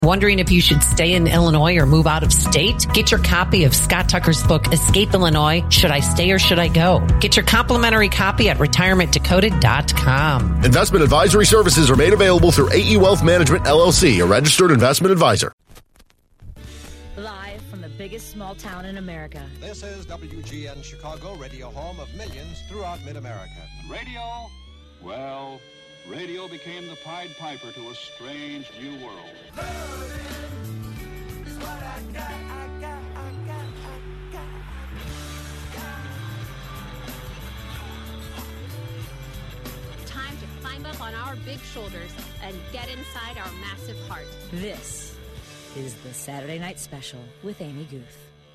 Wondering if you should stay in Illinois or move out of state? Get your copy of Scott Tucker's book, Escape Illinois, Should I Stay or Should I Go? Get your complimentary copy at retirementdecoded.com. Investment advisory services are made available through AE Wealth Management, LLC, a registered investment advisor. Live from the biggest small town in America. This is WGN Chicago, radio home of millions throughout mid-America. Radio? Well, radio became the Pied Piper to a strange new world. Time to climb up on our big shoulders and get inside our massive heart. This is the Saturday Night Special with Amy Guth.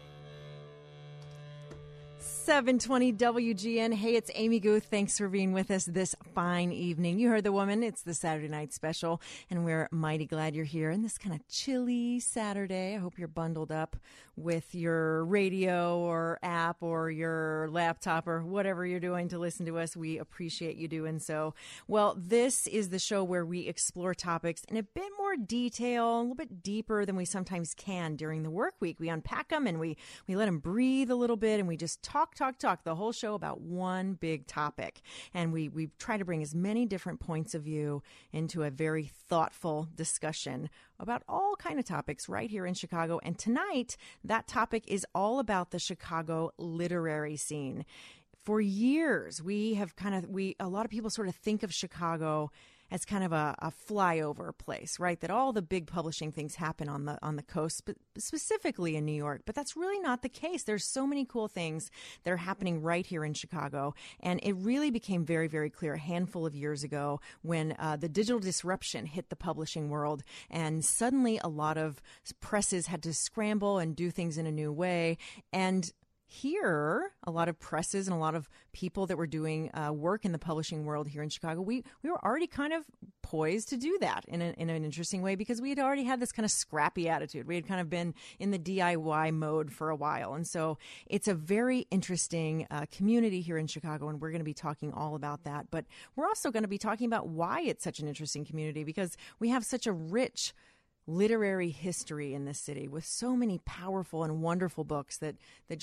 720 WGN. Hey, it's Amy Guth. Thanks for being with us this fine evening. You heard the woman. It's the Saturday Night Special, and we're mighty glad you're here. And this kind of chilly Saturday, I hope you're bundled up with your radio or app or your laptop or whatever you're doing to listen to us. We appreciate you doing so. Well, this is the show where we explore topics in a bit more detail, a little bit deeper than we sometimes can during the work week. We unpack them and we let them breathe a little bit, and we just talk the whole show about one big topic. And we try to bring as many different points of view into a very thoughtful discussion about all kind of topics right here in Chicago. And tonight, that topic is all about the Chicago literary scene. For years, a lot of people sort of think of Chicago as kind of a flyover place, right? That all the big publishing things happen on the coast, but specifically in New York. But that's really not the case. There's so many cool things that are happening right here in Chicago. And it really became very, very clear a handful of years ago when the digital disruption hit the publishing world. And suddenly a lot of presses had to scramble and do things in a new way. And here, a lot of presses and a lot of people that were doing work in the publishing world here in Chicago, we were already kind of poised to do that in an interesting way because we had already had this kind of scrappy attitude. We had kind of been in the DIY mode for a while. And so it's a very interesting community here in Chicago, and we're going to be talking all about that. But we're also going to be talking about why it's such an interesting community because we have such a rich literary history in this city with so many powerful and wonderful books that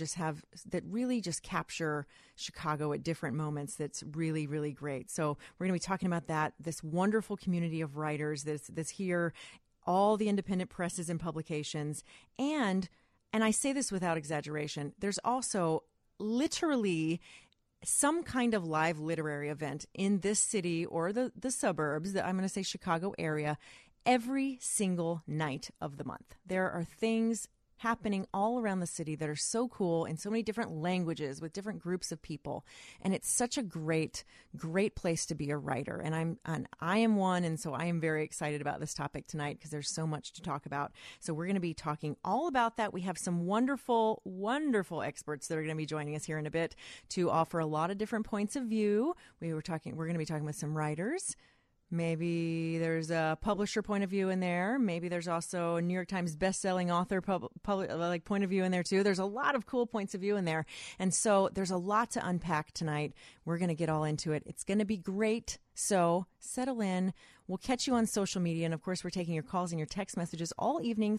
really just capture Chicago at different moments. That's really, really great. So we're going to be talking about that, this wonderful community of writers that's here, all the independent presses and publications. And I say this without exaggeration, there's also literally some kind of live literary event in this city or the suburbs, I'm going to say Chicago area, every single night of the month. There are things happening all around the city that are so cool in so many different languages with different groups of people. And it's such a great, great place to be a writer. And I am one. And so I am very excited about this topic tonight because there's so much to talk about. So we're going to be talking all about that. We have some wonderful, wonderful experts that are going to be joining us here in a bit to offer a lot of different points of view. We're going to be talking with some writers. Maybe there's a publisher point of view in there. Maybe there's also a New York Times bestselling author point of view in there too. There's a lot of cool points of view in there. And so there's a lot to unpack tonight. We're going to get all into it. It's going to be great. So settle in. We'll catch you on social media. And of course, we're taking your calls and your text messages all evening,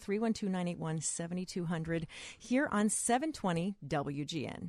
312-981-7200 here on 720 WGN.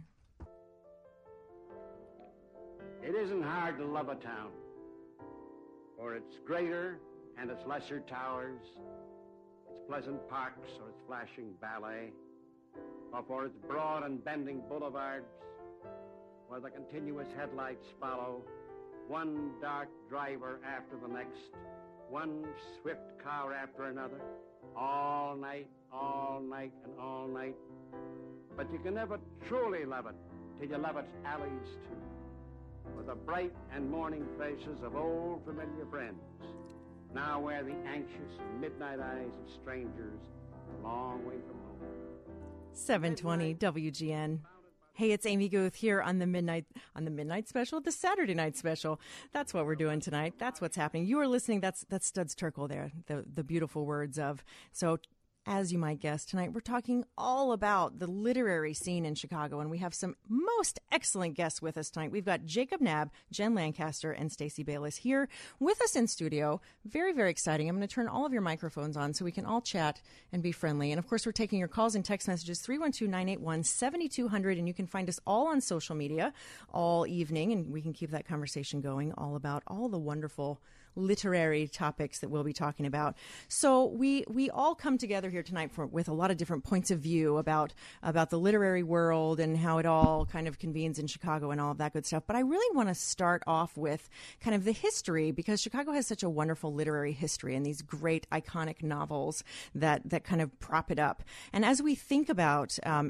It isn't hard to love a town. For its greater and its lesser towers, its pleasant parks or its flashing ballet, or for its broad and bending boulevards, where the continuous headlights follow, one dark driver after the next, one swift car after another, all night, and all night. But you can never truly love it till you love its alleys too, with the bright and morning faces of old familiar friends, now wear the anxious midnight eyes of strangers a long way from home. 720 WGN. Hey, it's Amy Guth here on the midnight special, the Saturday Night Special. That's what we're doing tonight. That's what's happening. You are listening. That's Studs Terkel there, the beautiful words of. So as you might guess, tonight we're talking all about the literary scene in Chicago, and we have some most excellent guests with us tonight. We've got Jacob Knabb, Jen Lancaster, and Stacey Bayless here with us in studio. Very, very exciting. I'm going to turn all of your microphones on so we can all chat and be friendly. And, of course, we're taking your calls and text messages, 312-981-7200, and you can find us all on social media all evening, and we can keep that conversation going all about all the wonderful literary topics that we'll be talking about. So we all come together here tonight with a lot of different points of view about the literary world and how it all kind of convenes in Chicago and all of that good stuff. But I really want to start off with kind of the history, because Chicago has such a wonderful literary history and these great iconic novels that kind of prop it up. And as we think about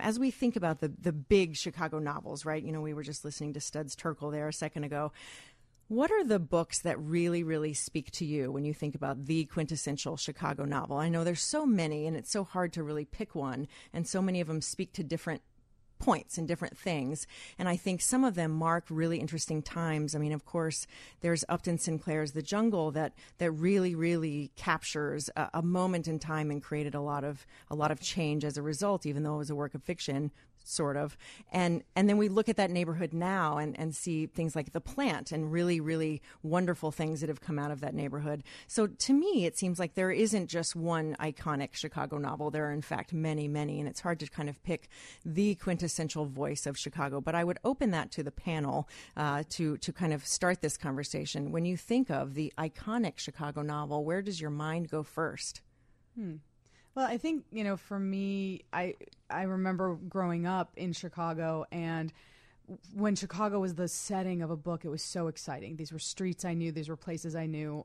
the big Chicago novels, right? You know, we were just listening to Studs Terkel there a second ago. What are the books that really, really speak to you when you think about the quintessential Chicago novel? I know there's so many, and it's so hard to really pick one, and so many of them speak to different points and different things. And I think some of them mark really interesting times. I mean, of course, there's Upton Sinclair's The Jungle that really, really captures a moment in time and created a lot of change as a result, even though it was a work of fiction, sort of. And then we look at that neighborhood now and see things like The Plant and really, really wonderful things that have come out of that neighborhood. So to me, it seems like there isn't just one iconic Chicago novel. There are, in fact, many, many, and it's hard to kind of pick the quintessential voice of Chicago. But I would open that to the panel to kind of start this conversation. When you think of the iconic Chicago novel, where does your mind go first? Well, I think, for me, I remember growing up in Chicago, and when Chicago was the setting of a book, it was so exciting. These were streets I knew. These were places I knew.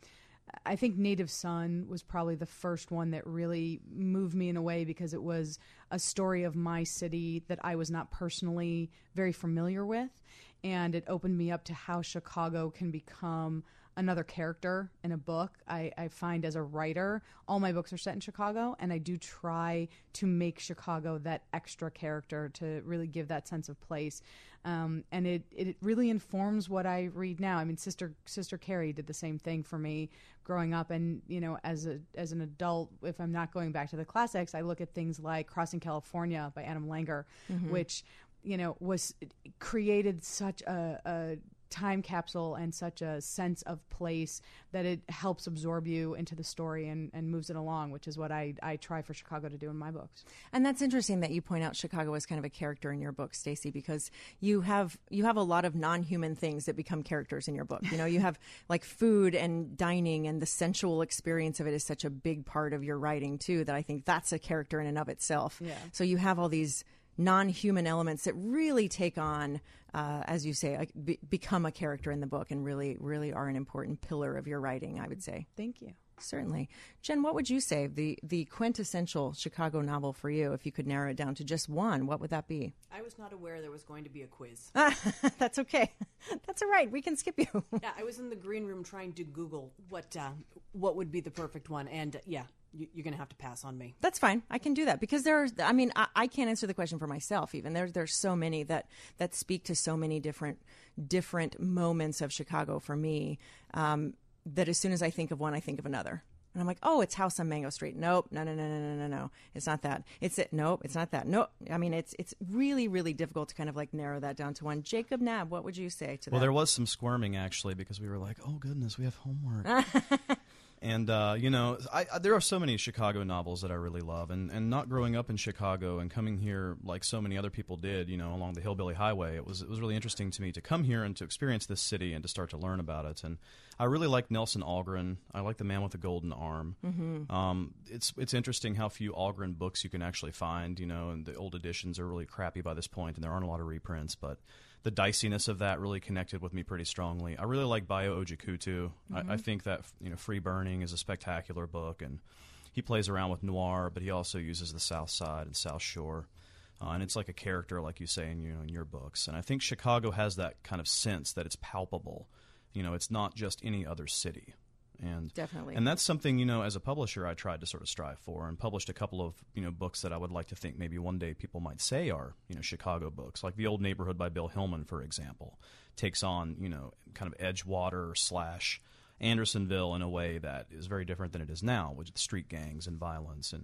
I think Native Son was probably the first one that really moved me in a way, because it was a story of my city that I was not personally very familiar with, and it opened me up to how Chicago can become another character in a book. I find as a writer, all my books are set in Chicago, and I do try to make Chicago that extra character to really give that sense of place. And it really informs what I read now. I mean, Sister Carrie did the same thing for me growing up. And, as an adult, if I'm not going back to the classics, I look at things like Crossing California by Adam Langer, which, was created such a time capsule and such a sense of place that it helps absorb you into the story and moves it along, which is what I try for Chicago to do in my books. And that's interesting that you point out Chicago as kind of a character in your book, Stacey, because you have a lot of non-human things that become characters in your book. You have like food and dining, and the sensual experience of it is such a big part of your writing too, that I think that's a character in and of itself. Yeah. So you have all these non-human elements that really take on, as you say, become a character in the book and really, really are an important pillar of your writing, I would say. Thank you. Certainly. Jen, what would you say the quintessential Chicago novel for you, if you could narrow it down to just one, what would that be? I was not aware there was going to be a quiz. That's okay. That's all right. We can skip you. Yeah, I was in the green room trying to Google what would be the perfect one, and you're going to have to pass on me. That's fine. I can do that, because I can't answer the question for myself even. There's so many that speak to so many different moments of Chicago for me, that as soon as I think of one, I think of another. And I'm like, oh, it's House on Mango Street. Nope. No. It's not that. It's it. Nope. It's not that. No. I mean, it's really, really difficult to kind of like narrow that down to one. Jacob Knabb, what would you say to that? Well, there was some squirming, actually, because we were like, oh, goodness, we have homework. And, there are so many Chicago novels that I really love. And not growing up in Chicago and coming here like so many other people did, along the Hillbilly Highway, it was really interesting to me to come here and to experience this city and to start to learn about it. And I really like Nelson Algren. I like The Man with the Golden Arm. Mm-hmm. It's interesting how few Algren books you can actually find, and the old editions are really crappy by this point, and there aren't a lot of reprints, but the diciness of that really connected with me pretty strongly. I really like Bayo Ojikutu. Mm-hmm. I think that Free Burning is a spectacular book, and he plays around with noir, but he also uses the South Side and South Shore, and it's like a character, like you say in your books. And I think Chicago has that kind of sense that it's palpable. It's not just any other city. And definitely. And that's something, as a publisher, I tried to sort of strive for, and published a couple of, books that I would like to think maybe one day people might say are, Chicago books. Like The Old Neighborhood by Bill Hillman, for example, takes on, kind of Edgewater / Andersonville in a way that is very different than it is now, with street gangs and violence. And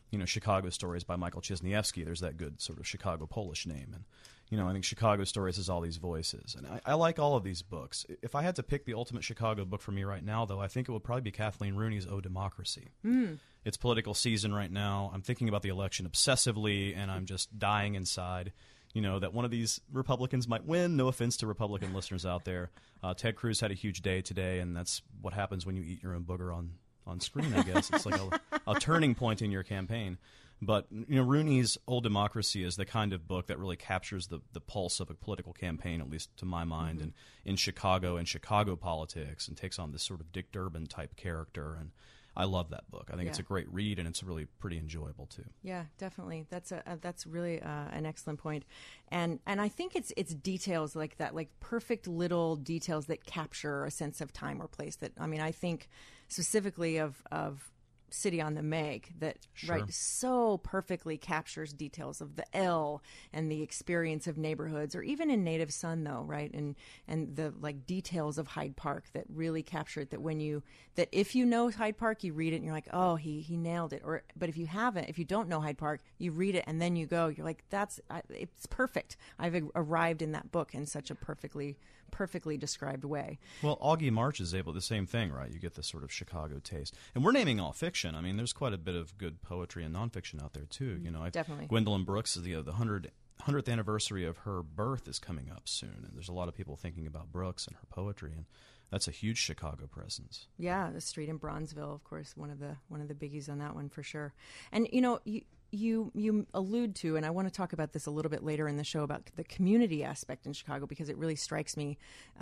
Chicago Stories by Michael Cisniewski. There's that good sort of Chicago Polish name. And, I think Chicago Stories has all these voices. And I like all of these books. If I had to pick the ultimate Chicago book for me right now, though, I think it would probably be Kathleen Rooney's O Democracy. It's political season right now. I'm thinking about the election obsessively, and I'm just dying inside, that one of these Republicans might win. No offense to Republican listeners out there. Ted Cruz had a huge day today, and that's what happens when you eat your own booger on screen, I guess. It's like a turning point in your campaign. But, Rooney's Old Democracy is the kind of book that really captures the pulse of a political campaign, at least to my mind, and in Chicago and Chicago politics, and takes on this sort of Dick Durbin-type character. And I love that book. I think it's a great read, and it's really pretty enjoyable, too. Yeah, definitely. That's really an excellent point. And I think it's details like that, like perfect little details that capture a sense of time or place. I think specifically of City on the Meg that so perfectly captures details of the L and the experience of neighborhoods, or even in Native Son, though, right? And the details of Hyde Park that really capture it, that if you know Hyde Park, you read it and you're like, oh, he nailed it. But if you don't know Hyde Park, you read it and then you go, you're like, it's perfect. I've arrived in that book in such a perfectly described way. Well, Augie March is able the same thing, right? You get this sort of Chicago taste. And we're naming all fiction. I mean, there's quite a bit of good poetry and nonfiction out there, too. Definitely. Gwendolyn Brooks, the 100th anniversary of her birth is coming up soon. And there's a lot of people thinking about Brooks and her poetry. And that's a huge Chicago presence. Yeah, the street in Bronzeville, of course, one of the biggies on that one for sure. And, you allude to, and I want to talk about this a little bit later in the show, about the community aspect in Chicago, because it really strikes me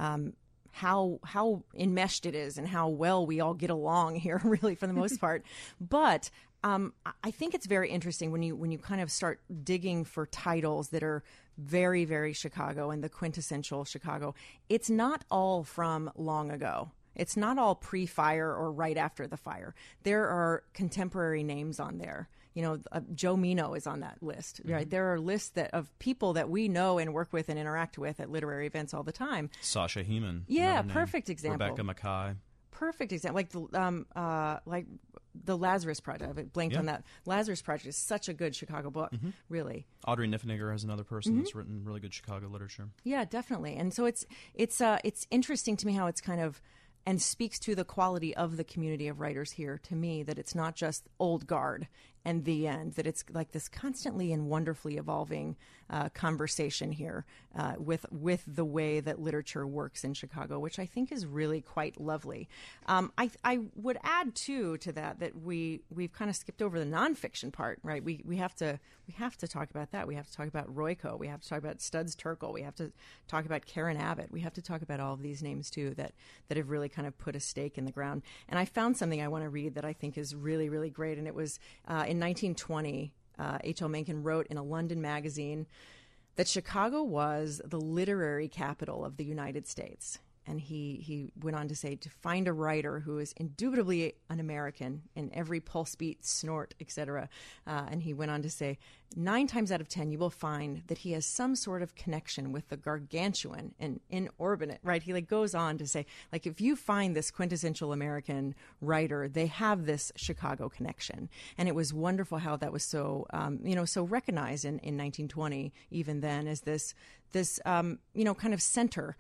how enmeshed it is and how well we all get along here, really, for the most part. But I think it's very interesting when you kind of start digging for titles that are very, very Chicago and the quintessential Chicago. It's not all from long ago. It's not all pre-fire or right after the fire. There are contemporary names on there. Joe Mino is on that list, right? Mm-hmm. There are lists of people that we know and work with and interact with at literary events all the time. Sasha Heeman. Yeah, perfect example. Rebecca Mackay. Perfect example. Like the Lazarus Project. I blanked on that. Lazarus Project is such a good Chicago book, really. Audrey Niffenegger has another person that's written really good Chicago literature. Yeah, definitely. And so it's interesting to me how it's kind of, and speaks to the quality of the community of writers here, to me, that it's not just old guard and the end, that it's like this constantly and wonderfully evolving conversation here with the way that literature works in Chicago, which I think is really quite lovely. I would add too to that we've kind of skipped over the nonfiction part, right? We have to talk about that. We have to talk about Royko. We have to talk about Studs Terkel. We have to talk about Karen Abbott. We have to talk about all of these names too that have really kind of put a stake in the ground. And I found something I want to read that I think is really, really great. And it was in 1920, H.L. Mencken wrote in a London magazine that Chicago was the literary capital of the United States. And he went on to say, to find a writer who is indubitably an American in every pulse beat, snort, etc. And he went on to say, 9 times out of 10, you will find that he has some sort of connection with the gargantuan and inordinate, right? He goes on to say, if you find this quintessential American writer, they have this Chicago connection. And it was wonderful how that was so, so recognized in 1920, even then, as this kind of center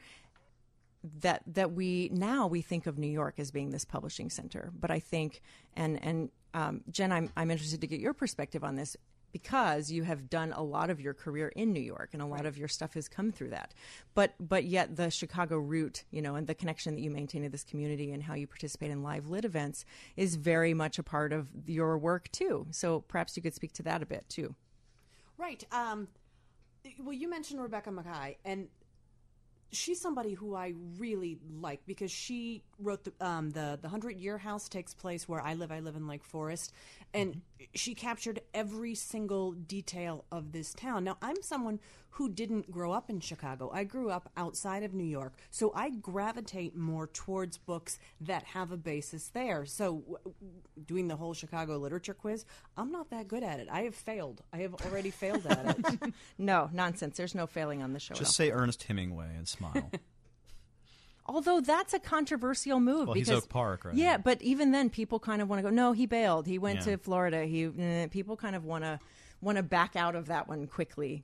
that we think of New York as being this publishing center. But I think, and Jen, I'm interested to get your perspective on this, because you have done a lot of your career in New York and a lot of your stuff has come through that. But yet the Chicago root, and the connection that you maintain to this community and how you participate in live lit events is very much a part of your work too. So perhaps you could speak to that a bit too. Right. Well, you mentioned Rebecca Mackay, and she's somebody who I really like because she wrote the 100-Year House takes place where I live. I live in Lake Forest, and she captured every single detail of this town. Now, I'm someone who didn't grow up in Chicago. I grew up outside of New York, so I gravitate more towards books that have a basis there. So doing the whole Chicago literature quiz, I'm not that good at it. I have failed. I have already failed at it. No, nonsense. There's no failing on the show. Just say Ernest Hemingway and smile. Although that's a controversial move. Well, because, he's Oak Park, right? Yeah, but even then, people kind of want to go, no, he bailed. He went Yeah. to Florida. People kind of want to back out of that one quickly.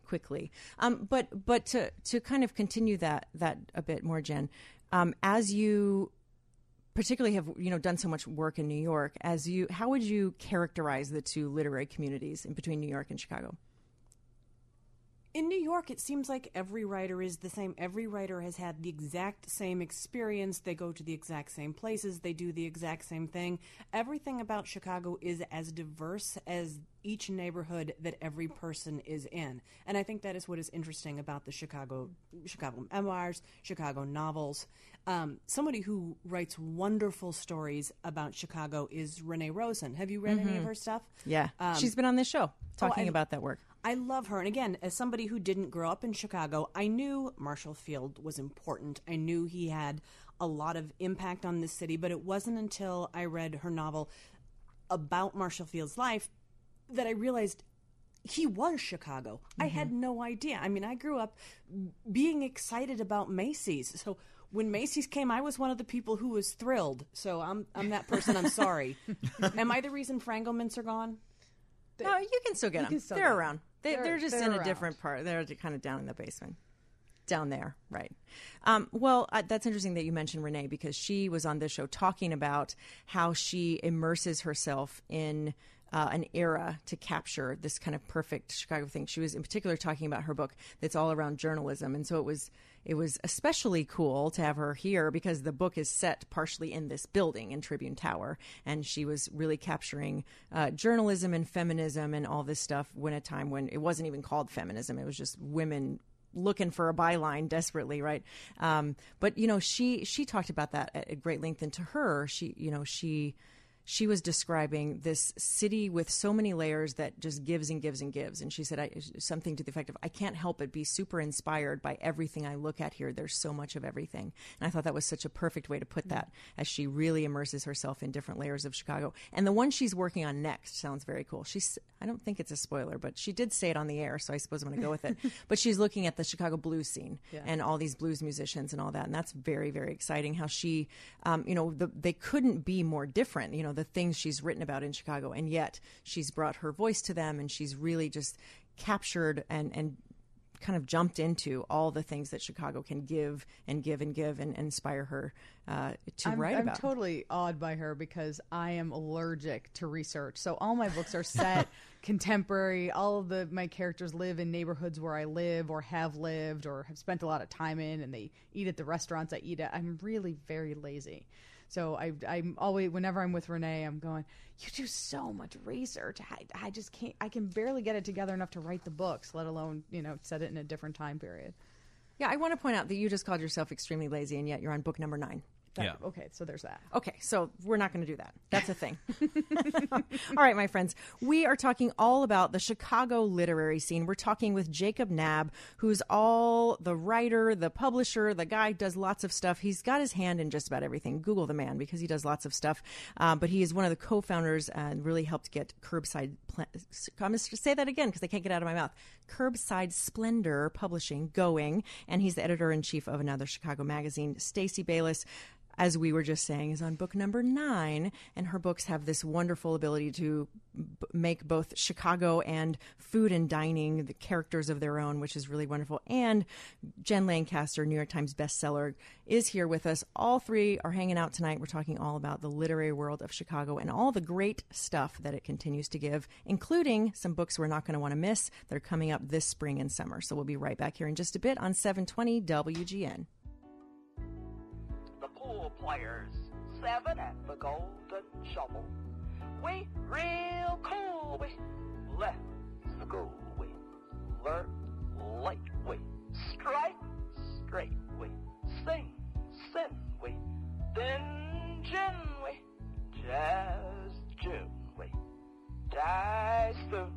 But to kind of continue that a bit more, Jen, as you particularly have done so much work in New York, how would you characterize the two literary communities in between New York and Chicago? In New York, it seems like every writer is the same. Every writer has had the exact same experience. They go to the exact same places. They do the exact same thing. Everything about Chicago is as diverse as each neighborhood that every person is in. And I think that is what is interesting about the Chicago memoirs, Chicago novels. Somebody who writes wonderful stories about Chicago is Renee Rosen. Have you read any of her stuff? Yeah. She's been on this show talking about that work. I love her. And again, as somebody who didn't grow up in Chicago, I knew Marshall Field was important. I knew he had a lot of impact on this city, but it wasn't until I read her novel about Marshall Field's life that I realized he was Chicago. I had no idea. I mean, I grew up being excited about Macy's. So when Macy's came, I was one of the people who was thrilled. So I'm that person. I'm sorry. Am I the reason Frango mints are gone? No, you can still get them. They're around. They're just in a around. different part. They're kind of down in the basement. Down there, right. That's interesting that you mentioned Renee, because she was on this show talking about how she immerses herself in an era to capture this kind of perfect Chicago thing. She was in particular talking about her book that's all around journalism. And so it was especially cool to have her here because the book is set partially in this building in Tribune Tower. And she was really capturing journalism and feminism and all this stuff when a time when it wasn't even called feminism. It was just women looking for a byline desperately, right? But she talked about that at great length. And to her, she was describing this city with so many layers that just gives and gives and gives. And she said something to the effect of, I can't help but be super inspired by everything I look at here. There's so much of everything. And I thought that was such a perfect way to put that, as she really immerses herself in different layers of Chicago. And the one she's working on next sounds very cool. I don't think it's a spoiler, but she did say it on the air, so I suppose I'm going to go with it. But she's looking at the Chicago blues scene and all these blues musicians and all that. And that's very, very exciting how she, they couldn't be more different, the things she's written about in Chicago. And yet she's brought her voice to them, and she's really just captured and kind of jumped into all the things that Chicago can give and inspire her to write about. I'm totally awed by her because I am allergic to research. So all my books are set contemporary. All of my characters live in neighborhoods where I live or have lived or have spent a lot of time in, and they eat at the restaurants I eat at. I'm really very lazy. So I'm always, whenever I'm with Renee, I'm going, you do so much research. I just can't, I can barely get it together enough to write the books, let alone, set it in a different time period. Yeah, I want to point out that you just called yourself extremely lazy, and yet you're on book number 9. Okay, so there's that. Okay, so we're not going to do that. That's a thing. All right, my friends. We are talking all about the Chicago literary scene. We're talking with Jacob Knabb, who's all the writer, the publisher, the guy who does lots of stuff. He's got his hand in just about everything. Google the man because he does lots of stuff. But he is one of the co-founders and really helped get Curbside... I'm going to say that again because I can't get it out of my mouth. Curbside Splendor Publishing going. And he's the editor-in-chief of another Chicago magazine. Stacey Bayless, as we were just saying, is on book number 9, and her books have this wonderful ability to make both Chicago and food and dining the characters of their own, which is really wonderful. And Jen Lancaster, New York Times bestseller, is here with us. All three are hanging out tonight. We're talking all about the literary world of Chicago and all the great stuff that it continues to give, including some books we're not going to want to miss that are coming up this spring and summer. So we'll be right back here in just a bit on 720 WGN. Players, 7 at the Golden Shovel. We real cool, we let's go, we learn light, we strike straight, we sing, sin, we then gin, we jazz June, we die soon.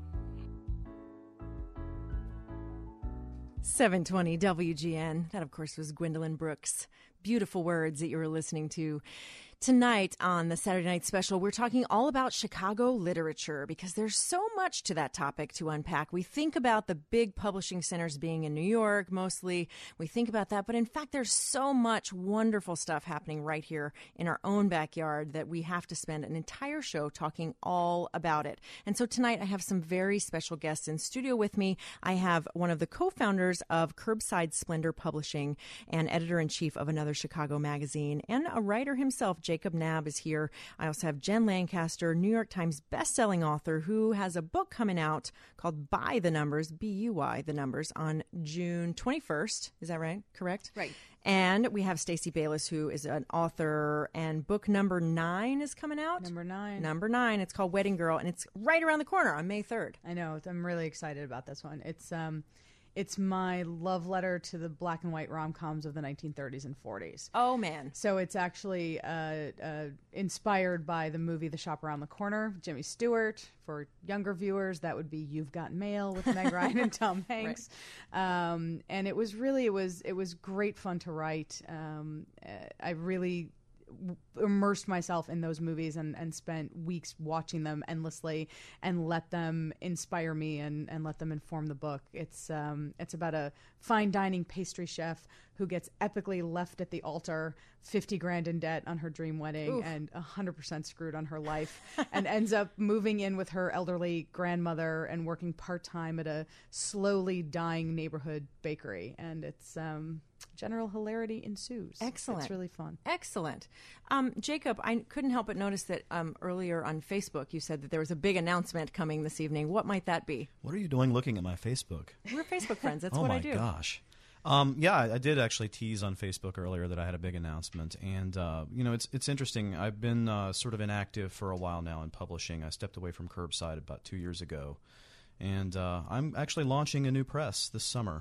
720 WGN. That, of course, was Gwendolyn Brooks. Beautiful words that you were listening to. Tonight on the Saturday Night Special, we're talking all about Chicago literature because there's so much to that topic to unpack. We think about the big publishing centers being in New York mostly. We think about that, but in fact, there's so much wonderful stuff happening right here in our own backyard that we have to spend an entire show talking all about it. And so tonight, I have some very special guests in studio with me. I have one of the co-founders of Curbside Splendor Publishing and editor-in-chief of Another Chicago magazine, and a writer himself, Jacob Knabb, is here. I also have Jen Lancaster, New York Times bestselling author, who has a book coming out called Buy the Numbers, B-U-Y, the Numbers, on June 21st. Is that right? Correct? Right. And we have Stacey Bayless, who is an author, and book number 9 is coming out. Number 9. It's called Wedding Girl, and it's right around the corner on May 3rd. I know. I'm really excited about this one. It's my love letter to the black and white rom-coms of the 1930s and 40s. Oh, man. So it's actually inspired by the movie The Shop Around the Corner, Jimmy Stewart. For younger viewers, that would be You've Got Mail with Meg Ryan and Tom Hanks. Right. And it was great fun to write. I really immersed myself in those movies and spent weeks watching them endlessly and let them inspire me and let them inform the book. It's about a fine dining pastry chef who gets epically left at the altar, $50,000 in debt on her dream wedding. Oof. And 100% screwed on her life, and ends up moving in with her elderly grandmother and working part-time at a slowly dying neighborhood bakery. And it's general hilarity ensues. Excellent. It's really fun. Excellent. Jacob, I couldn't help but notice that earlier on Facebook you said that there was a big announcement coming this evening. What might that be? What are you doing looking at my Facebook? We're Facebook friends. That's what I do. Oh, my gosh. Yeah, I did actually tease on Facebook earlier that I had a big announcement. And, it's interesting. I've been sort of inactive for a while now in publishing. I stepped away from Curbside about 2 years ago. And I'm actually launching a new press this summer.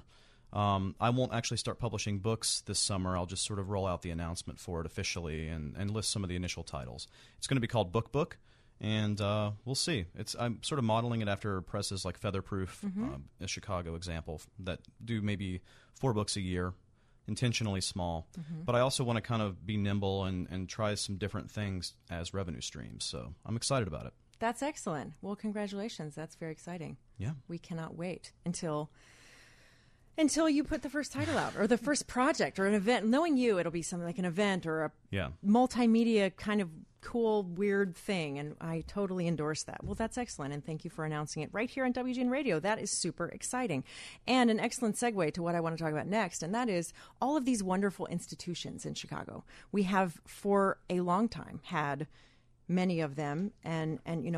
I won't actually start publishing books this summer. I'll just sort of roll out the announcement for it officially and list some of the initial titles. It's going to be called Book, and we'll see. I'm sort of modeling it after presses like Featherproof, a Chicago example, that do maybe 4 books a year, intentionally small. But I also want to kind of be nimble and try some different things as revenue streams. So I'm excited about it. That's excellent. Well, congratulations. That's very exciting. Yeah. We cannot wait until you put the first title out or the first project or an event. Knowing you, it'll be something like an event or a multimedia kind of cool, weird thing. And I totally endorse that. Well, that's excellent. And thank you for announcing it right here on WGN Radio. That is super exciting. And an excellent segue to what I want to talk about next. And that is all of these wonderful institutions in Chicago. We have for a long time had many of them. And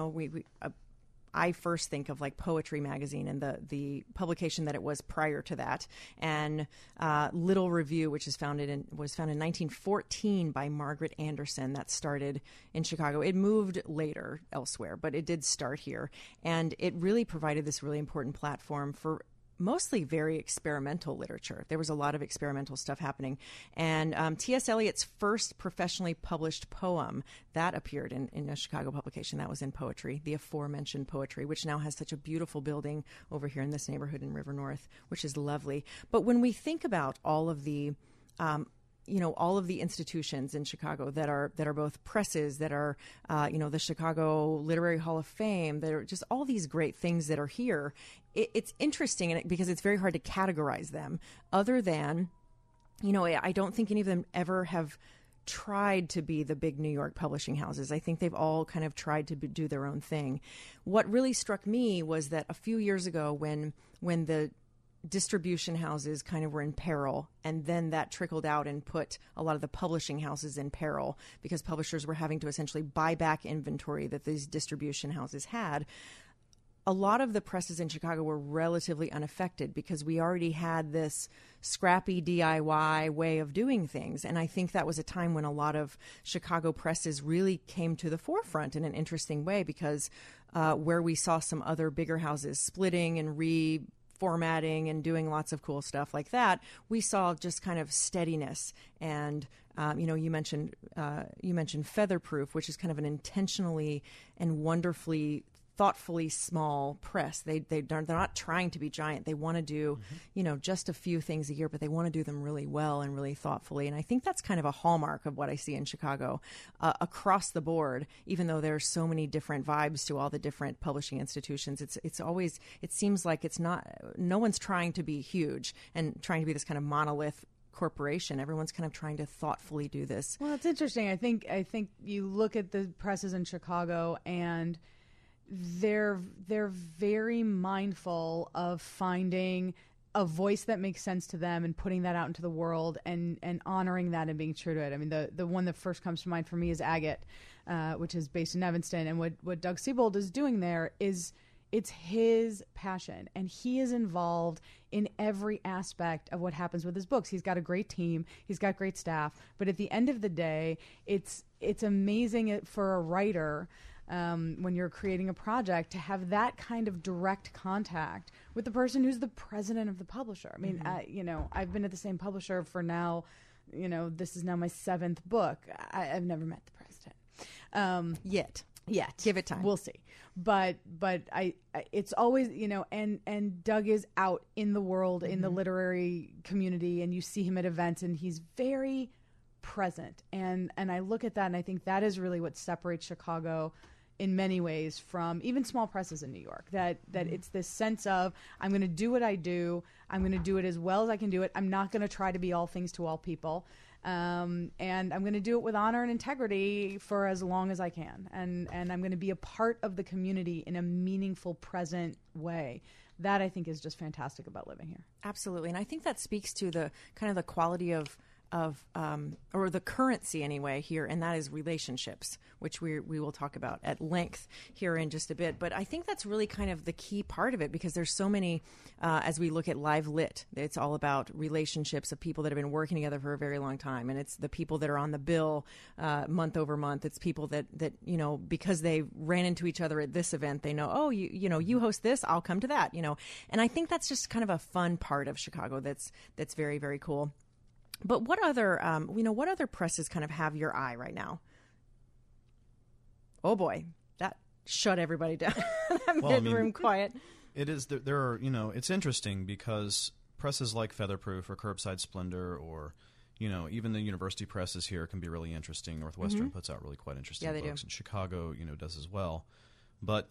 I first think of like Poetry Magazine and the publication that it was prior to that, and Little Review, which was founded in 1914 by Margaret Anderson. That started in Chicago. It moved later elsewhere, but it did start here, and it really provided this really important platform for mostly very experimental literature. There was a lot of experimental stuff happening. And T.S. Eliot's first professionally published poem, that appeared in a Chicago publication. That was in Poetry, the aforementioned Poetry, which now has such a beautiful building over here in this neighborhood in River North, which is lovely. But when we think about all of the all of the institutions in Chicago that are both presses, that are, the Chicago Literary Hall of Fame, that are just all these great things that are here. It's interesting because it's very hard to categorize them other than, I don't think any of them ever have tried to be the big New York publishing houses. I think they've all kind of tried to do their own thing. What really struck me was that a few years ago when the distribution houses kind of were in peril, and then that trickled out and put a lot of the publishing houses in peril because publishers were having to essentially buy back inventory that these distribution houses had. A lot of the presses in Chicago were relatively unaffected because we already had this scrappy DIY way of doing things. And I think that was a time when a lot of Chicago presses really came to the forefront in an interesting way because where we saw some other bigger houses splitting and formatting and doing lots of cool stuff like that, we saw just kind of steadiness. And you mentioned Featherproof, which is kind of an intentionally and wonderfully thoughtfully small press. They're not trying to be giant. They want to do, just a few things a year, but they want to do them really well and really thoughtfully. And I think that's kind of a hallmark of what I see in Chicago across the board. Even though there's so many different vibes to all the different publishing institutions, it seems like no one's trying to be huge and trying to be this kind of monolith corporation. Everyone's kind of trying to thoughtfully do this. Well, it's interesting. I think you look at the presses in Chicago, and they're very mindful of finding a voice that makes sense to them and putting that out into the world and honoring that and being true to it. I mean, the one that first comes to mind for me is Agate, which is based in Evanston, and what Doug Siebold is doing there is it's his passion, and he is involved in every aspect of what happens with his books. He's got a great team, he's got great staff, but at the end of the day, it's amazing for a writer when you're creating a project to have that kind of direct contact with the person who's the president of the publisher. I mean, I've been at the same publisher for now, this is now my 7th book. I've never met the president. Yet. Give it time. We'll see. But it's always, and Doug is out in the world, in the literary community, and you see him at events, and he's very present. And I look at that, and I think that is really what separates Chicago in many ways from even small presses in New York, that it's this sense of, I'm going to do what I do. I'm going to do it as well as I can do it. I'm not going to try to be all things to all people. And I'm going to do it with honor and integrity for as long as I can. And I'm going to be a part of the community in a meaningful, present way. That, I think, is just fantastic about living here. Absolutely. And I think that speaks to the kind of the quality of or the currency anyway here, and that is relationships, which we will talk about at length here in just a bit. But I think that's really kind of the key part of it, because there's so many, as we look at Live Lit, it's all about relationships of people that have been working together for a very long time. And it's the people that are on the bill month over month. It's people that because they ran into each other at this event, they know, oh, you host this, I'll come to that, And I think that's just kind of a fun part of Chicago that's very, very cool. But what other, what other presses kind of have your eye right now? Oh boy, that shut everybody down. That made the room quiet. It is. There are, it's interesting because presses like Featherproof or Curbside Splendor or, even the university presses here can be really interesting. Northwestern puts out really quite interesting books, and Chicago, does as well. But,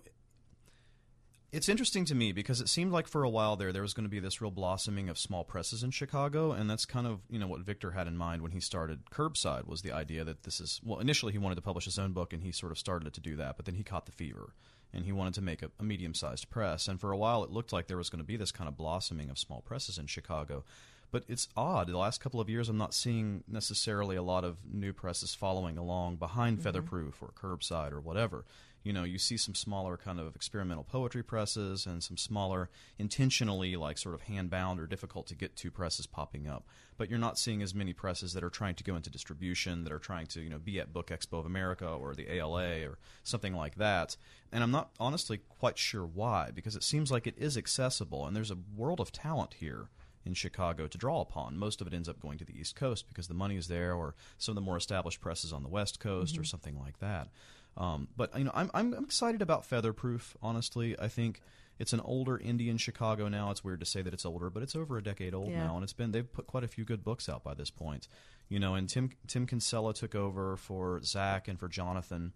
it's interesting to me because it seemed like for a while there was going to be this real blossoming of small presses in Chicago, and that's kind of what Victor had in mind when he started Curbside, was the idea that initially he wanted to publish his own book, and he sort of started it to do that, but then he caught the fever, and he wanted to make a medium-sized press, and for a while it looked like there was going to be this kind of blossoming of small presses in Chicago. But it's odd. The last couple of years I'm not seeing necessarily a lot of new presses following along behind Featherproof or Curbside or whatever. You see some smaller kind of experimental poetry presses and some smaller, intentionally like sort of hand-bound or difficult to get to presses popping up. But you're not seeing as many presses that are trying to go into distribution, that are trying to be at Book Expo of America or the ALA or something like that. And I'm not honestly quite sure why, because it seems like it is accessible, and there's a world of talent here in Chicago to draw upon. Most of it ends up going to the East Coast because the money is there, or some of the more established presses on the West Coast or something like that. But I'm excited about Featherproof. Honestly, I think it's an older indie in Chicago now. It's weird to say that it's older, but it's over a decade old now, and they've put quite a few good books out by this point. And Tim Kinsella took over for Zach and for Jonathan.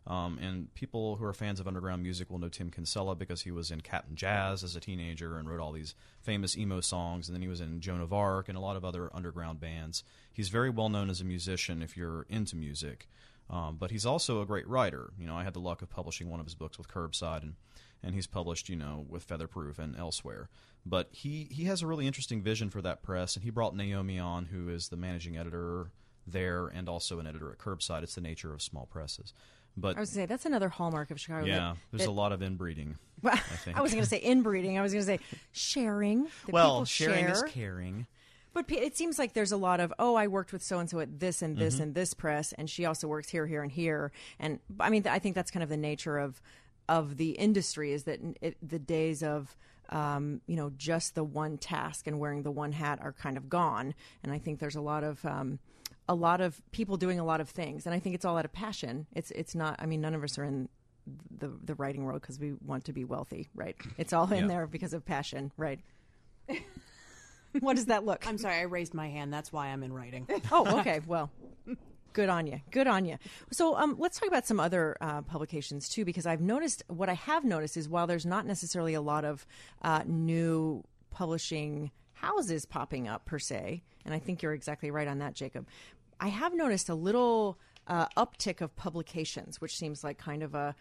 And people who are fans of underground music will know Tim Kinsella because he was in Captain Jazz as a teenager and wrote all these famous emo songs, and then he was in Joan of Arc and a lot of other underground bands. He's very well known as a musician if you're into music. But he's also a great writer. I had the luck of publishing one of his books with Curbside, and he's published, with Featherproof and elsewhere. But he has a really interesting vision for that press, and he brought Naomi on, who is the managing editor there and also an editor at Curbside. It's the nature of small presses. But I was going to say, that's another hallmark of Chicago. Yeah, there's a lot of inbreeding, well, I think. I wasn't going to say inbreeding. I was going to say sharing. Sharing is caring. But it seems like there's a lot of, I worked with so-and-so at this and this and this press, and she also works here, here, and here. And, I mean, I think that's kind of the nature of the industry, is that the days of, just the one task and wearing the one hat are kind of gone. And I think there's a lot of people doing a lot of things. And I think it's all out of passion. It's not, I mean, none of us are in the writing world because we want to be wealthy, right? It's all in there because of passion, right? What does that look? I'm sorry, I raised my hand. That's why I'm in writing. Oh, okay. Well, good on you. Good on you. So let's talk about some other publications, too, because what I have noticed is while there's not necessarily a lot of new publishing houses popping up, per se, and I think you're exactly right on that, Jacob, I have noticed a little uptick of publications, which seems like kind of a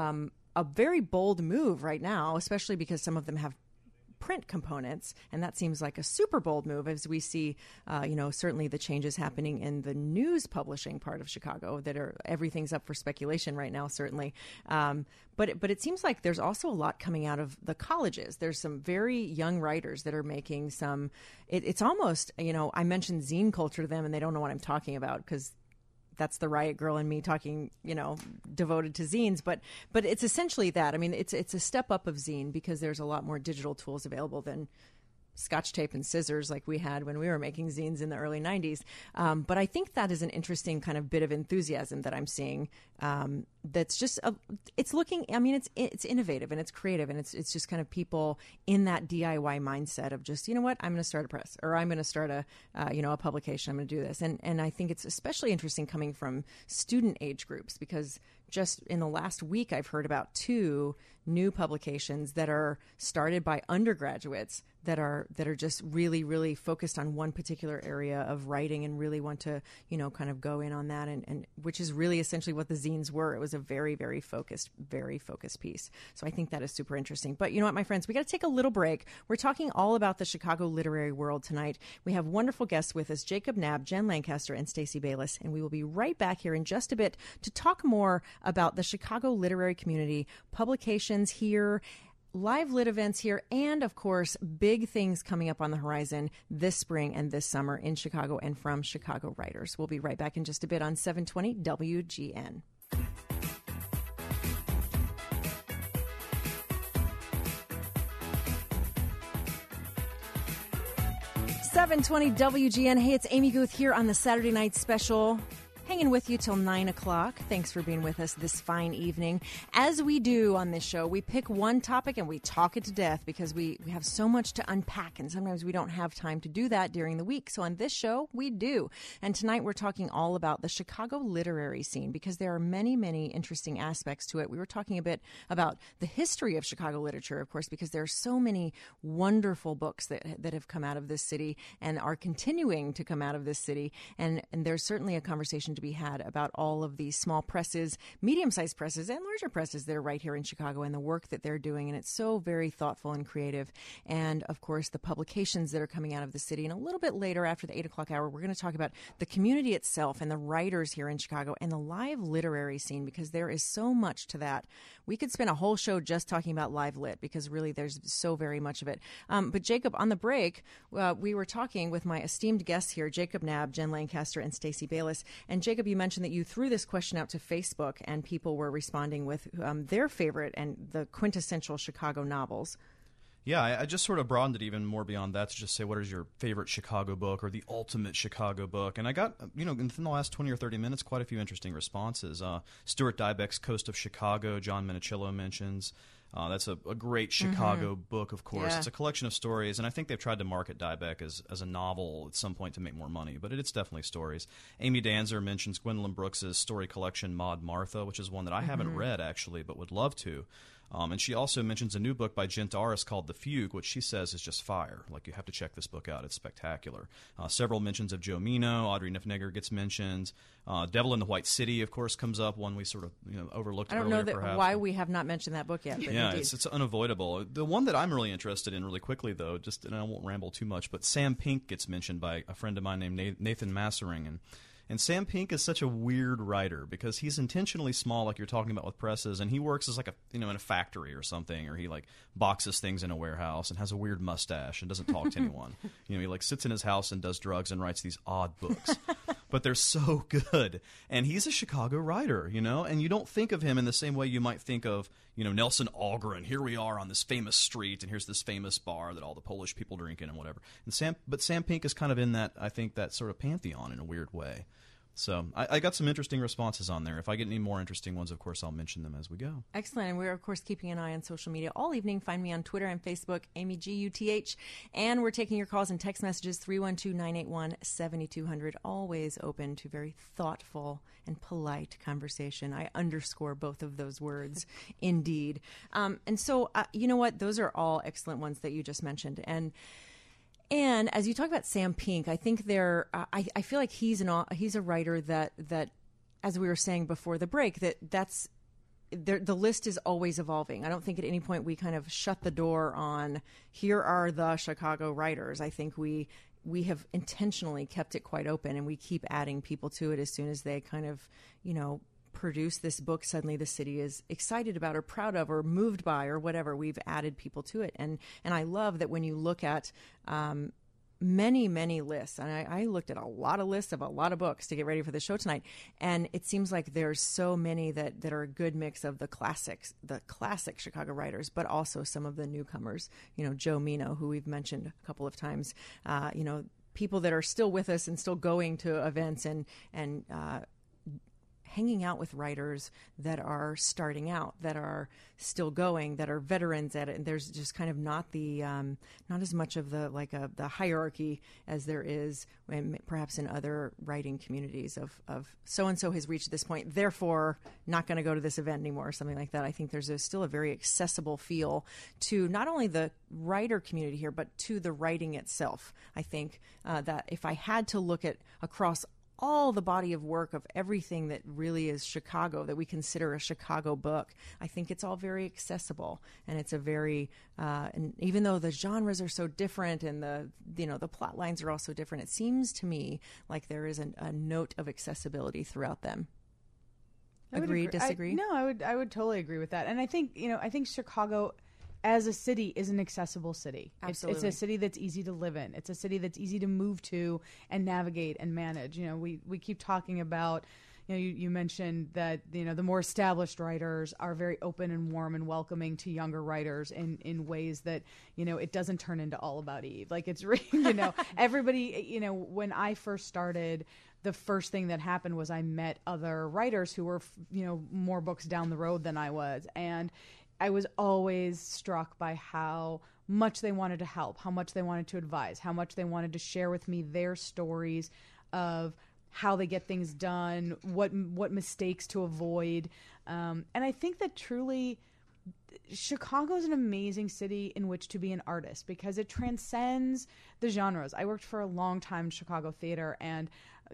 very bold move right now, especially because some of them have print components, and that seems like a super bold move as we see, certainly the changes happening in the news publishing part of Chicago everything's up for speculation right now, certainly. But it seems like there's also a lot coming out of the colleges. There's some very young writers that are making some, it's almost, I mentioned zine culture to them and they don't know what I'm talking about because that's the riot girl in me talking, devoted to zines. But it's essentially that. I mean, it's a step up of zine because there's a lot more digital tools available than Scotch tape and scissors like we had when we were making zines in the early 90s. But I think that is an interesting kind of bit of enthusiasm that I'm seeing. That's just it's looking. I mean, it's innovative and it's creative and it's just kind of people in that DIY mindset of just, you know what, I'm going to start a press or I'm going to start a publication. I'm going to do this, and I think it's especially interesting coming from student age groups because just in the last week I've heard about 2 new publications that are started by undergraduates that are just really, really focused on one particular area of writing and really want to, kind of go in on that and which is really essentially what the zines were. It was a very, very focused piece. So I think that is super interesting. But you know what, my friends, we got to take a little break. We're talking all about the Chicago literary world tonight. We have wonderful guests with us, Jacob Knabb, Jen Lancaster, and Stacey Bayless, and we will be right back here in just a bit to talk more about the Chicago literary community, publications here, live lit events here, and of course, big things coming up on the horizon this spring and this summer in Chicago and from Chicago writers. We'll be right back in just a bit on 720 WGN. .720 WGN. Hey, it's Amy Guth here on the Saturday Night Special. Hanging with you till 9 o'clock. Thanks for being with us this fine evening. As we do on this show, we pick one topic and we talk it to death because we have so much to unpack, and sometimes we don't have time to do that during the week. So on this show, we do. And tonight we're talking all about the Chicago literary scene because there are many, many interesting aspects to it. We were talking a bit about the history of Chicago literature, of course, because there are so many wonderful books that have come out of this city and are continuing to come out of this city. And there's certainly a conversation to be had about all of these small presses, medium-sized presses, and larger presses that are right here in Chicago and the work that they're doing. And it's so very thoughtful and creative. And, of course, the publications that are coming out of the city. And a little bit later, after the 8 o'clock hour, we're going to talk about the community itself and the writers here in Chicago and the live literary scene because there is so much to that. We could spend a whole show just talking about live lit because really there's so very much of it. But, Jacob, on the break, we were talking with my esteemed guests here, Jacob Knabb, Jen Lancaster, and Stacey Bayless. And, Jacob, you mentioned that you threw this question out to Facebook and people were responding with their favorite and the quintessential Chicago novels. Yeah, I just sort of broadened it even more beyond that to just say, what is your favorite Chicago book or the ultimate Chicago book? And I got, within the last 20 or 30 minutes, quite a few interesting responses. Stuart Dybek's Coast of Chicago, John Minicillo mentions. That's a great Chicago book, of course. Yeah. It's a collection of stories, and I think they've tried to market Dybek as a novel at some point to make more money, but it's definitely stories. Amy Danzer mentions Gwendolyn Brooks' story collection, Maud Martha, which is one that I haven't read, actually, but would love to. And she also mentions a new book by Gent Aris called The Fugue, which she says is just fire. Like, you have to check this book out. It's spectacular. Several mentions of Joe Mino. Audrey Niffenegger gets mentioned. Devil in the White City, of course, comes up, one we sort of overlooked earlier, I don't know perhaps. why we have not mentioned that book yet. But yeah, it's unavoidable. The one that I'm really interested in really quickly, though, and I won't ramble too much, but Sam Pink gets mentioned by a friend of mine named Nathan Massering. And Sam Pink is such a weird writer because he's intentionally small, like you're talking about with presses, and he works as like in a factory or something, or he like boxes things in a warehouse and has a weird mustache and doesn't talk to anyone. He like sits in his house and does drugs and writes these odd books. But they're so good. And he's a Chicago writer, and you don't think of him in the same way you might think of, Nelson Algren. Here we are on this famous street, and here's this famous bar that all the Polish people drink in and whatever. But Sam Pink is kind of in that, I think, that sort of pantheon in a weird way. So I got some interesting responses on there. If I get any more interesting ones, of course, I'll mention them as we go. Excellent. And we're, of course, keeping an eye on social media all evening. Find me on Twitter and Facebook, Amy Guth. And we're taking your calls and text messages, 312-981-7200. Always open to very thoughtful and polite conversation. I underscore both of those words, indeed. And so, you know what? Those are all excellent ones that you just mentioned. And as you talk about Sam Pink, I think I feel like he's a writer that, as we were saying before the break, that's the list is always evolving. I don't think at any point we kind of shut the door on here are the Chicago writers. I think we have intentionally kept it quite open, and we keep adding people to it as soon as they kind of, produce this book suddenly the city is excited about or proud of or moved by or whatever. We've added people to it. And I love that when you look at many, many lists, and I looked at a lot of lists of a lot of books to get ready for the show tonight, and it seems like there's so many that are a good mix of the classic Chicago writers, but also some of the newcomers, Joe Mino, who we've mentioned a couple of times, people that are still with us and still going to events and hanging out with writers that are starting out, that are still going, that are veterans at it. And there's just kind of not as much of the hierarchy as there is perhaps in other writing communities of so-and-so has reached this point, therefore not going to go to this event anymore or something like that. I think there's still a very accessible feel to not only the writer community here, but to the writing itself. I think that if I had to look at across all the body of work of everything that really is Chicago, that we consider a Chicago book, I think it's all very accessible, and it's a very and even though the genres are so different and the plot lines are also different, it seems to me like there is a note of accessibility throughout them. Agree? Disagree? I would totally agree with that, and I think Chicago as a city is an accessible city. Absolutely. It's a city that's easy to live in. It's a city that's easy to move to and navigate and manage. We keep talking about, you mentioned that, the more established writers are very open and warm and welcoming to younger writers in ways that, it doesn't turn into All About Eve. Like it's really, everybody, when I first started, the first thing that happened was I met other writers who were, more books down the road than I was. And I was always struck by how much they wanted to help, how much they wanted to advise, how much they wanted to share with me their stories of how they get things done, what mistakes to avoid. And I think that truly Chicago is an amazing city in which to be an artist because it transcends the genres. I worked for a long time in Chicago theater, and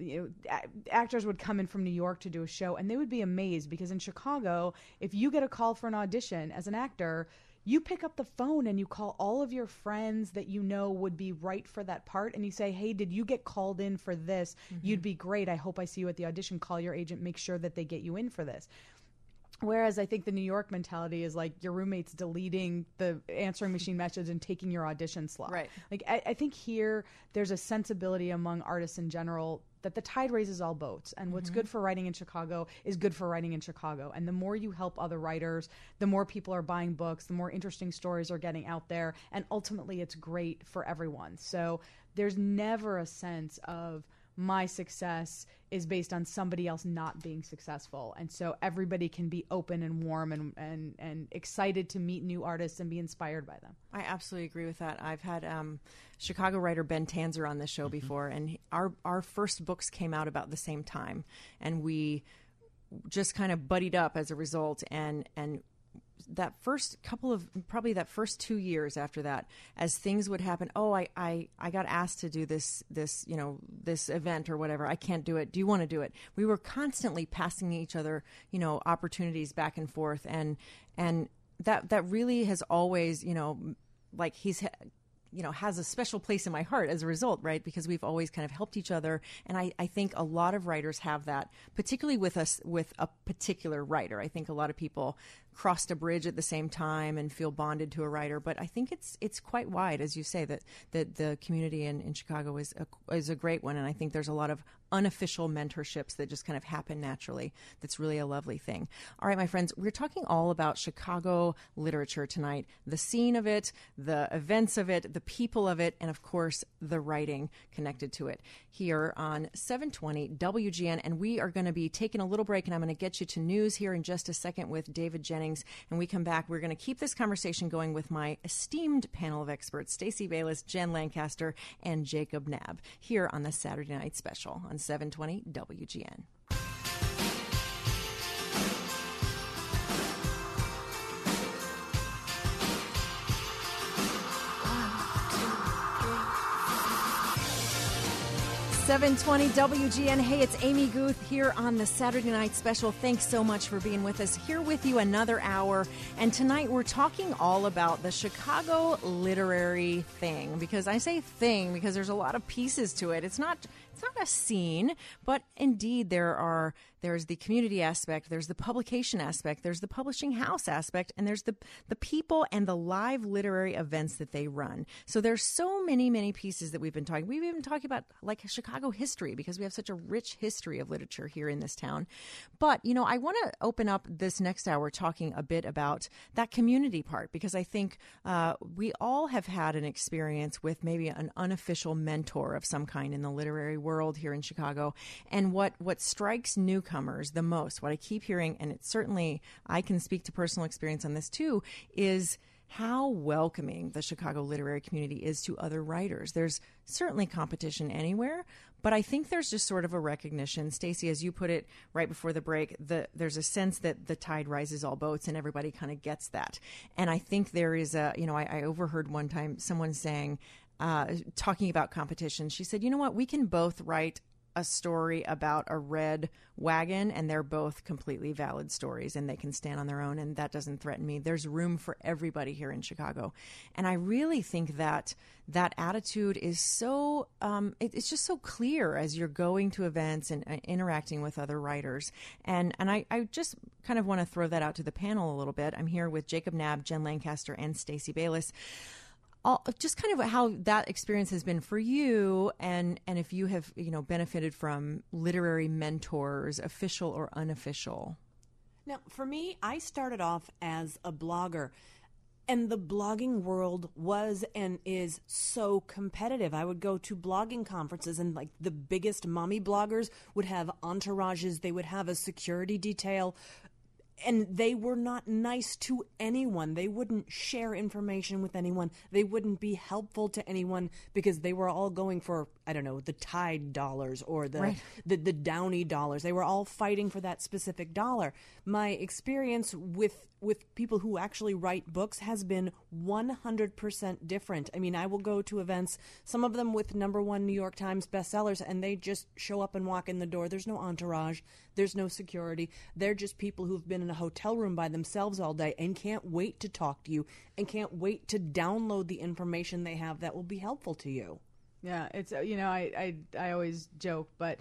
actors would come in from New York to do a show, and they would be amazed because in Chicago, if you get a call for an audition as an actor, you pick up the phone and you call all of your friends that would be right for that part, and you say, hey, did you get called in for this? Mm-hmm. You'd be great. I hope I see you at the audition. Call your agent. Make sure that they get you in for this. Whereas I think the New York mentality is like your roommate's deleting the answering machine message and taking your audition slot. Right. Like I think here there's a sensibility among artists in general that the tide raises all boats. And what's good for writing in Chicago is good for writing in Chicago. And the more you help other writers, the more people are buying books, the more interesting stories are getting out there. And ultimately it's great for everyone. So there's never a sense of my success is based on somebody else not being successful. And so everybody can be open and warm and excited to meet new artists and be inspired by them. I absolutely agree with that. I've had Chicago writer Ben Tanzer on this show before, and our first books came out about the same time, and we just kind of buddied up as a result, and that first 2 years after that, as things would happen, I got asked to do this event or whatever. I can't do it. Do you want to do it? We were constantly passing each other, opportunities back and forth. And that really has always, has a special place in my heart as a result, right? Because we've always kind of helped each other. And I think a lot of writers have that, particularly with a particular writer. I think a lot of people crossed a bridge at the same time and feel bonded to a writer. But I think it's quite wide, as you say, that the community in Chicago is a great one. And I think there's a lot of unofficial mentorships that just kind of happen naturally. That's really a lovely thing. All right, my friends, we're talking all about Chicago literature tonight, the scene of it, the events of it, the people of it, and of course, the writing connected to it here on 720 WGN. And we are going to be taking a little break, and I'm going to get you to news here in just a second with David Jennings. And we come back, we're going to keep this conversation going with my esteemed panel of experts, Stacey Bayless, Jen Lancaster, and Jacob Knabb, here on the Saturday Night Special on 720 WGN. .720 WGN. Hey, it's Amy Guth here on the Saturday Night Special. Thanks so much for being with us. Here with you another hour. And tonight we're talking all about the Chicago literary thing. Because I say thing because there's a lot of pieces to it. It's not a scene, but indeed there's the community aspect, there's the publication aspect, there's the publishing house aspect, and there's the people and the live literary events that they run. So there's so many pieces that we've been talking. We've even talked about like Chicago history because we have such a rich history of literature here in this town. But, I want to open up this next hour talking a bit about that community part because I think we all have had an experience with maybe an unofficial mentor of some kind in the literary world here in Chicago. And what strikes newcomers the most, what I keep hearing, and it's certainly, I can speak to personal experience on this too, is how welcoming the Chicago literary community is to other writers. There's certainly competition anywhere, but I think there's just sort of a recognition. Stacey, as you put it right before the break, there's a sense that the tide rises all boats and everybody kind of gets that. And I think there is I overheard one time someone saying, talking about competition, she said, you know what, we can both write a story about a red wagon and they're both completely valid stories and they can stand on their own and that doesn't threaten me. There's room for everybody here in Chicago. And I really think that attitude is so, it's just so clear as you're going to events and interacting with other writers. And I just kind of want to throw that out to the panel a little bit. I'm here with Jacob Knabb, Jen Lancaster, and Stacey Bayless. Just kind of how that experience has been for you, and if you have benefited from literary mentors, official or unofficial. Now, for me, I started off as a blogger, and the blogging world was and is so competitive. I would go to blogging conferences, and like the biggest mommy bloggers would have entourages. They would have a security detail. And they were not nice to anyone. They wouldn't share information with anyone. They wouldn't be helpful to anyone because they were all going for, I don't know, the Tide dollars or the Downey dollars. They were all fighting for that specific dollar. My experience with people who actually write books has been 100% different. I mean, I will go to events, some of them with #1 New York Times bestsellers, and they just show up and walk in the door. There's no entourage. There's no security. They're just people who've been in a hotel room by themselves all day and can't wait to talk to you and can't wait to download the information they have that will be helpful to you. Yeah, it's, I always joke, but,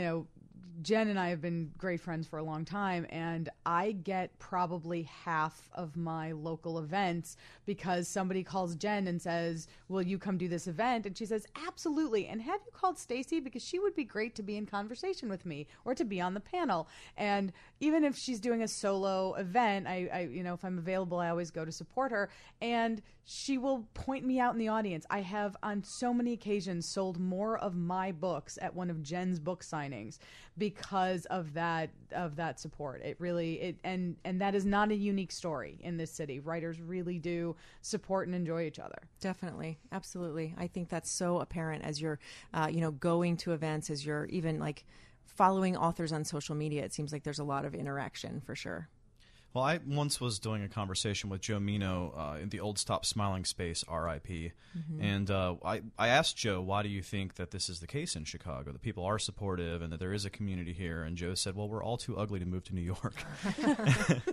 Jen and I have been great friends for a long time, and I get probably half of my local events because somebody calls Jen and says, will you come do this event? And she says, absolutely. And have you called Stacey? Because she would be great to be in conversation with me or to be on the panel. And even if she's doing a solo event, I if I'm available, I always go to support her. And she will point me out in the audience. I have on so many occasions sold more of my books at one of Jen's book signings because of that support. It really and that is not a unique story in this city. Writers really do support and enjoy each other. Definitely, absolutely. I think that's so apparent as you're going to events, as you're even like following authors on social media. It seems like there's a lot of interaction for sure. Well, I once was doing a conversation with Joe Mino in the Old Stop Smiling Space, R.I.P. Mm-hmm. And I asked Joe, why do you think that this is the case in Chicago, that people are supportive and that there is a community here? And Joe said, well, we're all too ugly to move to New York.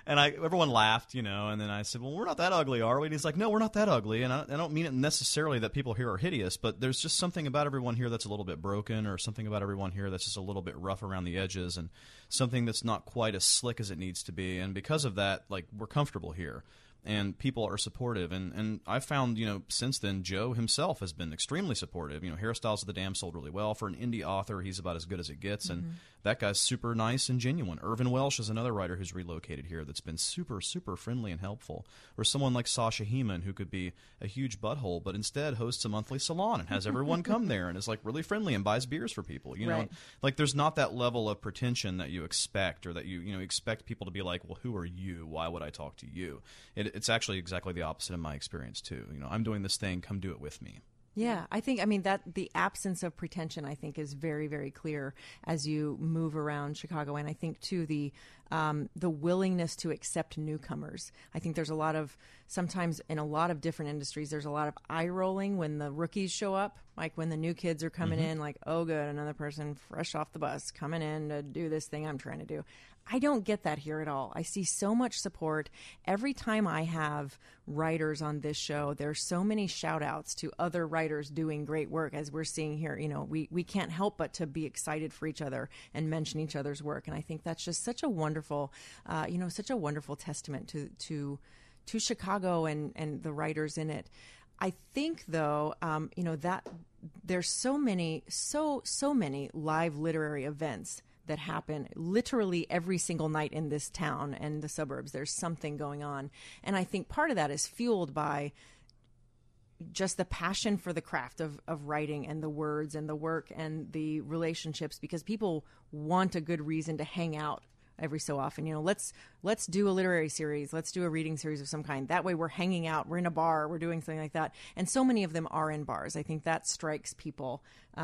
And everyone laughed, and then I said, well, we're not that ugly, are we? And he's like, no, we're not that ugly. And I don't mean it necessarily that people here are hideous, but there's just something about everyone here that's a little bit broken, or something about everyone here that's just a little bit rough around the edges, and something that's not quite as slick as it needs to be. And because of that, we're comfortable here. And people are supportive, and I've found, since then, Joe himself has been extremely supportive. Hairstyles of the Dam sold really well. For an indie author, he's about as good as it gets, and that guy's super nice and genuine. Irvin Welsh is another writer who's relocated here that's been super, super friendly and helpful. Or someone like Sasha Heeman, who could be a huge butthole, but instead hosts a monthly salon and has everyone come there and is really friendly and buys beers for people. There's not that level of pretension that you expect, or that you expect people to be like, well, who are you? Why would I talk to you? It's actually exactly the opposite in my experience too. I'm doing this thing, come do it with me. Yeah, I mean that the absence of pretension, I think, is very, very clear as you move around Chicago. And I think too the willingness to accept newcomers. I think there's a lot of, sometimes in a lot of different industries, there's a lot of eye rolling when the rookies show up, like when the new kids are coming in, like, oh good, another person fresh off the bus coming in to do this thing I'm trying to do. I don't get that here at all. I see so much support. Every time I have writers on this show, there's so many shout outs to other writers doing great work, as we're seeing here. We can't help but to be excited for each other and mention each other's work. And I think that's just such a wonderful, such a wonderful testament to Chicago and the writers in it. I think, though, that there's so many live literary events that happen literally every single night in this town and the suburbs. There's something going on. And I think part of that is fueled by just the passion for the craft of writing and the words and the work and the relationships, because people want a good reason to hang out every so often. Let's do a literary series. Let's do a reading series of some kind. That way we're hanging out. We're in a bar. We're doing something like that. And so many of them are in bars. I think that strikes people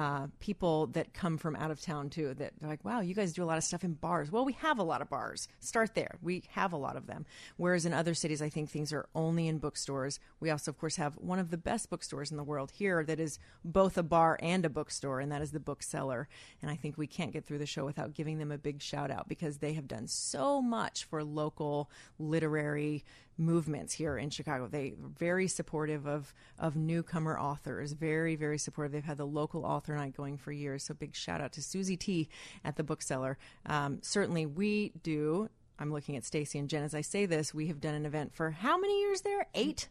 that come from out of town too, that they're like, wow, you guys do a lot of stuff in bars. Well, we have a lot of bars. Start there. We have a lot of them. Whereas in other cities, I think things are only in bookstores. We also, of course, have one of the best bookstores in the world here that is both a bar and a bookstore, and that is the Bookseller. And I think we can't get through the show without giving them a big shout out, because they have done so much for local literary movements here in Chicago. They are very supportive of newcomer authors, very, very supportive. They've had the local author night going for years. So big shout out to Susie T at the Bookseller. Certainly we do. I'm looking at Stacy and Jen as I say this. We have done an event for how many years there? 8?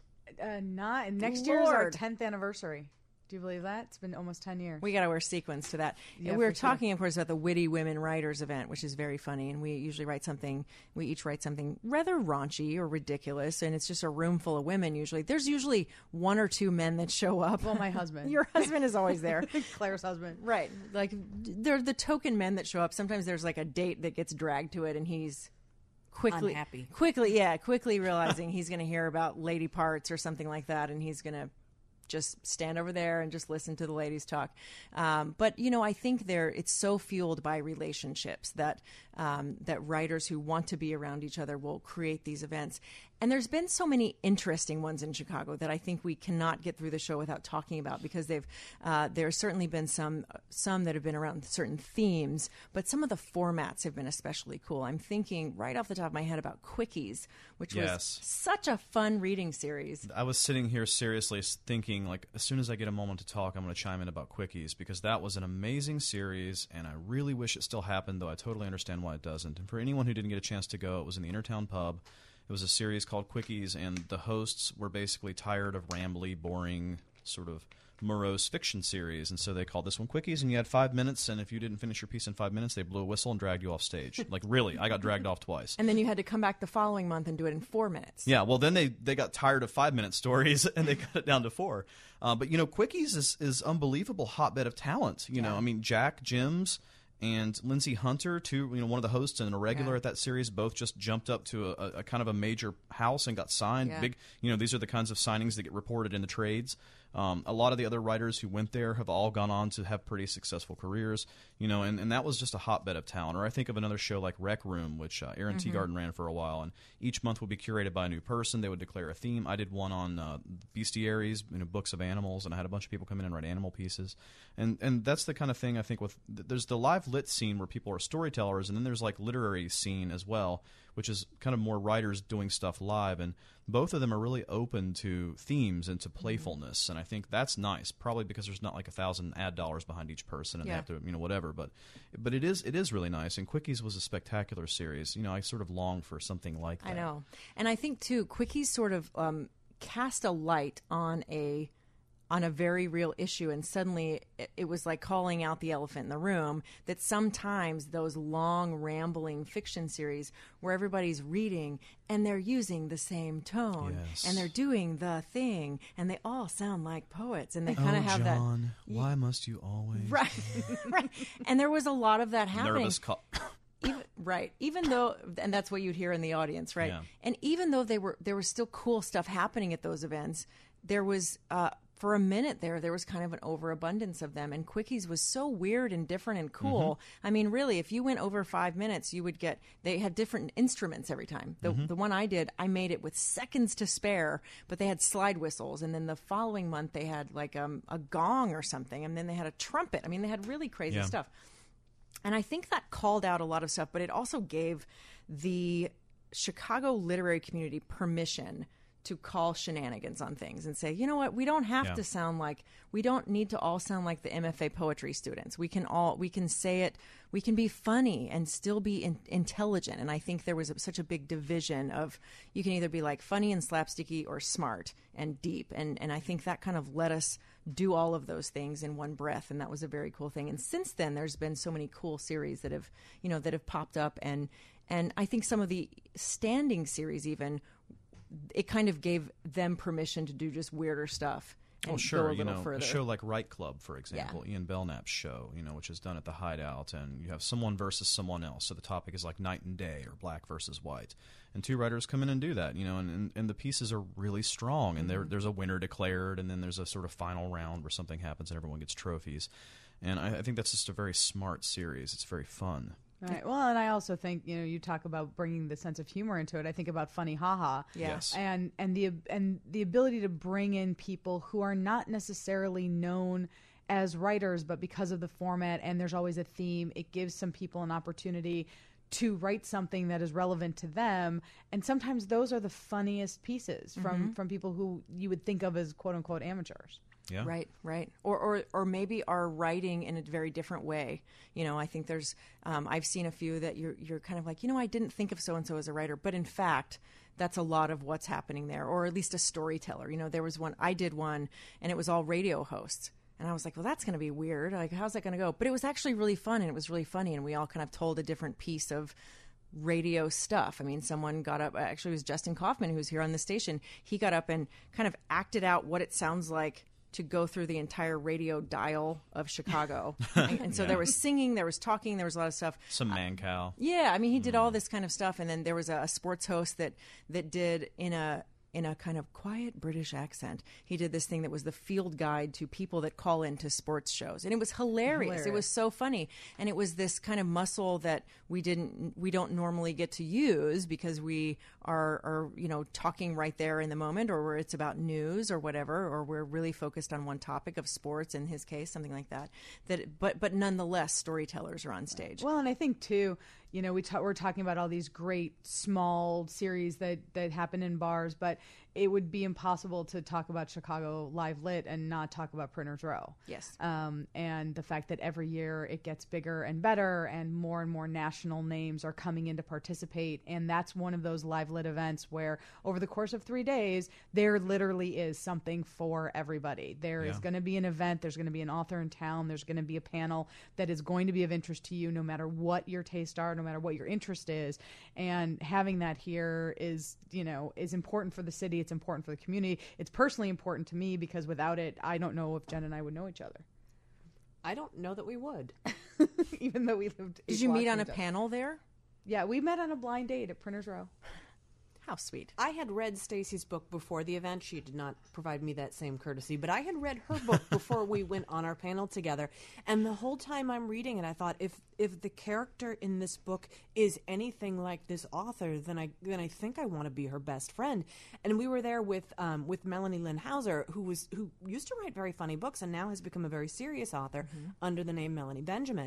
Next year is our 10th anniversary. Do you believe that? It's been almost 10 years. We got to wear sequins to that. Yeah, and we were talking, of course, about the Witty Women Writers event, which is very funny. And we usually we each write something rather raunchy or ridiculous. And it's just a room full of women usually. There's usually one or two men that show up. Well, my husband. Your husband is always there. Claire's husband. Right. Like, they're the token men that show up. Sometimes there's like a date that gets dragged to it, and he's quickly realizing he's going to hear about lady parts or something like that, and he's going to just stand over there and just listen to the ladies talk. But, I think it's so fueled by relationships that writers who want to be around each other will create these events. And there's been so many interesting ones in Chicago that I think we cannot get through the show without talking about, because there's certainly been some that have been around certain themes, but some of the formats have been especially cool. I'm thinking right off the top of my head about Quickies, which was such a fun reading series. I was sitting here seriously thinking, as soon as I get a moment to talk, I'm going to chime in about Quickies, because that was an amazing series, and I really wish it still happened, though I totally understand why it doesn't. And for anyone who didn't get a chance to go, it was in the Innertown Pub. It was a series called Quickies, and the hosts were basically tired of rambly, boring, sort of morose fiction series, and so they called this one Quickies, and you had 5 minutes, and if you didn't finish your piece in 5 minutes, they blew a whistle and dragged you off stage. Really, I got dragged off twice. And then you had to come back the following month and do it in 4 minutes. Yeah, well, then they got tired of 5-minute stories, and they cut it down to 4. But, Quickies is unbelievable hotbed of talent. I mean, Jack Jims and Lindsay Hunter, one of the hosts and a regular at that series, both just jumped up to a kind of a major house and got signed. Yeah. Big, these are the kinds of signings that get reported in the trades. A lot of the other writers who went there have all gone on to have pretty successful careers, and that was just a hotbed of talent. Or I think of another show like Rec Room, which Aaron Teagarden ran for a while, and each month would be curated by a new person. They would declare a theme. I did one on bestiaries, books of animals, and I had a bunch of people come in and write animal pieces. And that's the kind of thing I think there's the live have lit scene where people are storytellers, and then there's like literary scene as well, which is kind of more writers doing stuff live, and both of them are really open to themes and to playfulness, and I think that's nice, probably because there's not like 1,000 ad dollars behind each person and they have to, whatever, but it is really nice, and Quickies was a spectacular series. I sort of long for something like that. I know. And I think too, Quickies sort of cast a light on a very real issue, and suddenly it was like calling out the elephant in the room, that sometimes those long rambling fiction series where everybody's reading and they're using the same tone and they're doing the thing and they all sound like poets, and they kind of have John, why must you always right. And there was a lot of that happening. Nervous call. Even though, and that's what you'd hear in the audience, right? Yeah. And even though there was still cool stuff happening at those events, there was for a minute there was kind of an overabundance of them, and Quickies was so weird and different and cool. I mean, really, if you went over 5 minutes, you would they had different instruments every time. The one I did, I made it with seconds to spare, but they had slide whistles, and then the following month they had like a gong or something, and then they had a trumpet. I mean, they had really crazy stuff. And I think that called out a lot of stuff, but it also gave the Chicago literary community permission to call shenanigans on things and say, you know what, we don't have to sound like, we don't need to all sound like the MFA poetry students. We can say it, we can be funny and still be intelligent. And I think there was such a big division of, you can either be like funny and slapsticky or smart and deep. And I think that kind of let us do all of those things in one breath. And that was a very cool thing. And since then, there's been so many cool series that have popped up. And I think some of the standing series even, it kind of gave them permission to do just weirder stuff. And sure. Go a little further. A show like Right Club, for example, Ian Belknap's show, which is done at the Hideout, and you have someone versus someone else. So the topic is like night and day or black versus white. And two writers come in and do that, and the pieces are really strong. And there's a winner declared, and then there's a sort of final round where something happens and everyone gets trophies. And I think that's just a very smart series. It's very fun. Right. Well, and I also think you talk about bringing the sense of humor into it. I think about Funny Haha. Yes. And the ability to bring in people who are not necessarily known as writers, but because of the format and there's always a theme, it gives some people an opportunity to write something that is relevant to them. And sometimes those are the funniest pieces from people who you would think of as quote unquote amateurs. Yeah. Right. Or maybe are writing in a very different way. I think there's, I've seen a few that you're kind of like, I didn't think of so-and-so as a writer, but in fact, that's a lot of what's happening there, or at least a storyteller. There was I did one, and it was all radio hosts. And I was like, well, that's going to be weird. Like, how's that going to go? But it was actually really fun, and it was really funny, and we all kind of told a different piece of radio stuff. I mean, someone got up, actually it was Justin Kaufman, who's here on the station. He got up and kind of acted out what it sounds like to go through the entire radio dial of Chicago. And so there was singing, there was talking, there was a lot of stuff. Some man-cow. Yeah, I mean, he did all this kind of stuff. And then there was a sports host that did in a kind of quiet British accent, he did this thing that was the field guide to people that call into sports shows. And it was hilarious. It was so funny. And it was this kind of muscle that we don't normally get to use because we are talking right there in the moment, or where it's about news or whatever, or we're really focused on one topic of sports, in his case, something like that. But nonetheless, storytellers are on stage. Well, and I think too, we're talking about all these great small series that happen in bars, but it would be impossible to talk about Chicago Live Lit and not talk about Printers Row. Yes. And the fact that every year it gets bigger and better, and more national names are coming in to participate. And that's one of those Live Lit events where over the course of 3 days, there literally is something for everybody. There is going to be an event. There's going to be an author in town. There's going to be a panel that is going to be of interest to you, no matter what your tastes are, no matter what your interest is. And having that here is important for the city. It's important for the community. It's personally important to me because without it, I don't know if Jen and I would know each other. I don't know that we would. Even though we lived. Did you meet on a panel there? Yeah, we met on a blind date at Printers Row. How sweet. I had read Stacy's book before the event. She did not provide me that same courtesy, but I had read her book before we went on our panel together. And the whole time I'm reading it, I thought, if the character in this book is anything like this author, then I think I want to be her best friend. And we were there with Melanie Lynn Hauser, who used to write very funny books and now has become a very serious author under the name Melanie Benjamin.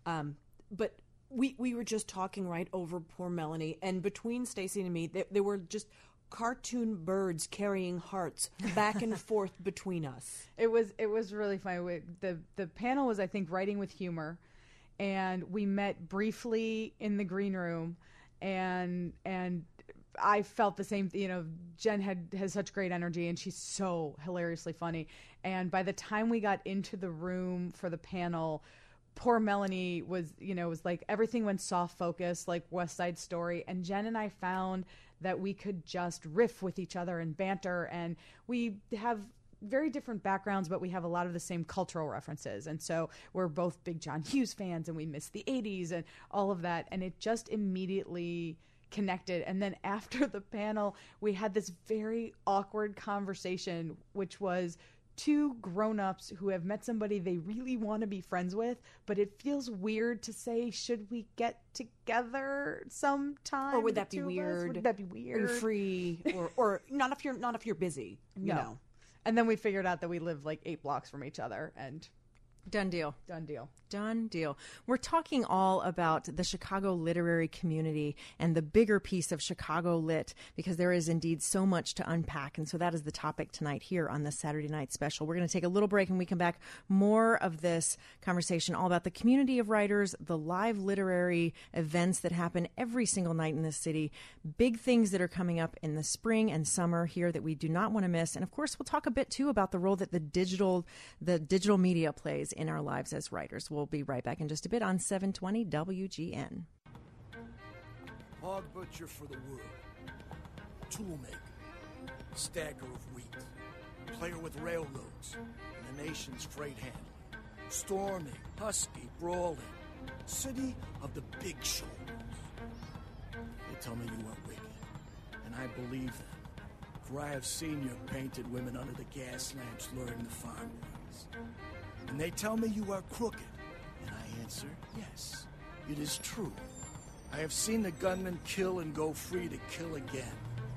But we were just talking right over poor Melanie, and between Stacy and me, there were just cartoon birds carrying hearts back and forth between us. It was really funny. The panel was, I think, Writing with Humor, and we met briefly in the green room, and I felt the same. Jen has such great energy, and she's so hilariously funny. And by the time we got into the room for the panel, poor Melanie was like everything went soft focus, like West Side Story, and Jen and I found that we could just riff with each other and banter, and we have very different backgrounds, but we have a lot of the same cultural references, and so we're both big John Hughes fans, and we miss the 80s and all of that, and it just immediately connected. And then after the panel, we had this very awkward conversation, which was two grown-ups who have met somebody they really want to be friends with, but it feels weird to say, should we get together sometime? Or would that be weird? Would that be weird? And free, or not if you're busy. You know. And then we figured out that we live like 8 blocks from each other, and done deal. Done deal. Done deal. We're talking all about the Chicago literary community and the bigger piece of Chicago Lit, because there is indeed so much to unpack. And so that is the topic tonight here on the Saturday Night Special. We're going to take a little break, and we come back more of this conversation all about the community of writers, the live literary events that happen every single night in this city, big things that are coming up in the spring and summer here that we do not want to miss. And of course, we'll talk a bit too about the role that the digital media plays in our lives as writers. We'll be right back in just a bit on 720 WGN. Hog butcher for the world, toolmaker, stacker of wheat, player with railroads and the nation's freight handling, storming, husky, brawling, city of the big shoulders. They tell me you are wicked, and I believe them, for I have seen your painted women under the gas lamps luring the farm boys. And they tell me you are crooked, and I answer, yes, it is true. I have seen the gunman kill and go free to kill again.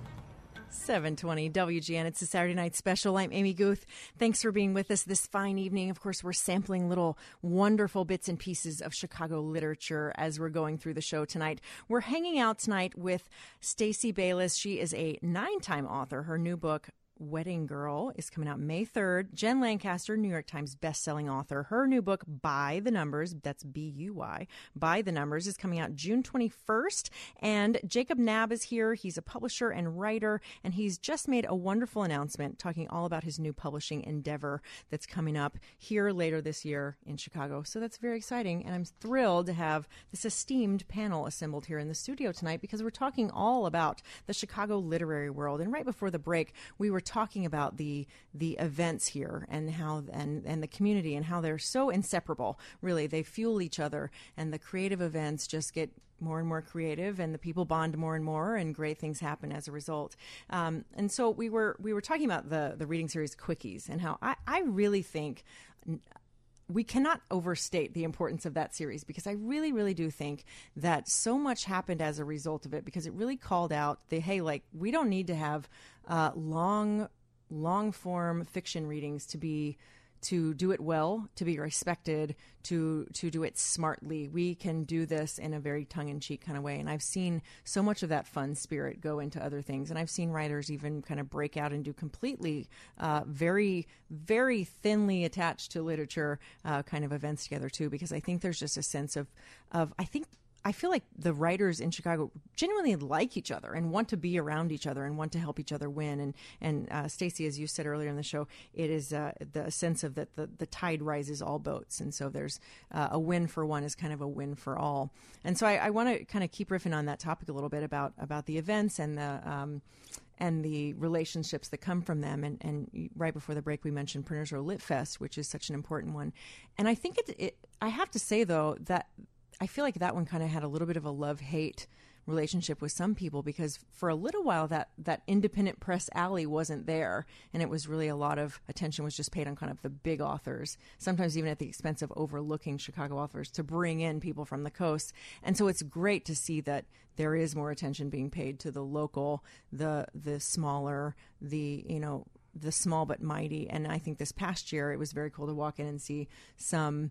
720 WGN. It's a Saturday Night Special. I'm Amy Guth. Thanks for being with us this fine evening. Of course, we're sampling little wonderful bits and pieces of Chicago literature as we're going through the show tonight. We're hanging out tonight with Stacy Baylis. She is a 9-time author. Her new book, Wedding Girl, is coming out May 3rd. Jen Lancaster, New York Times bestselling author. Her new book, By the Numbers, that's B-U-Y, By the Numbers, is coming out June 21st. And Jacob Knabb is here. He's a publisher and writer, and he's just made a wonderful announcement talking all about his new publishing endeavor that's coming up here later this year in Chicago. So that's very exciting, and I'm thrilled to have this esteemed panel assembled here in the studio tonight, because we're talking all about the Chicago literary world. And right before the break, we were talking about the events here and how and the community and how they're so inseparable. Really, they fuel each other, and the creative events just get more and more creative, and the people bond more and more, and great things happen as a result. And so we were talking about the reading series Quickies, and how I really think we cannot overstate the importance of that series, because I really, really do think that so much happened as a result of it, because it really called out we don't need to have long form fiction readings to do it well, to be respected, to do it smartly. We can do this in a very tongue-in-cheek kind of way. And I've seen so much of that fun spirit go into other things. And I've seen writers even kind of break out and do completely very, very thinly attached to literature kind of events together too, because I think there's just a sense of I feel like the writers in Chicago genuinely like each other and want to be around each other and want to help each other win. And Stacey, as you said earlier in the show, it is the sense of that the tide rises all boats. And so there's a win for one is kind of a win for all. And so I want to kind of keep riffing on that topic a little bit about the events and the relationships that come from them. And right before the break, we mentioned Printers Row Lit Fest, which is such an important one. And I think I have to say, though, that I feel like that one kind of had a little bit of a love-hate relationship with some people, because for a little while that independent press alley wasn't there, and it was really a lot of attention was just paid on kind of the big authors, sometimes even at the expense of overlooking Chicago authors, to bring in people from the coast. And so it's great to see that there is more attention being paid to the local, the smaller, the small but mighty. And I think this past year it was very cool to walk in and see some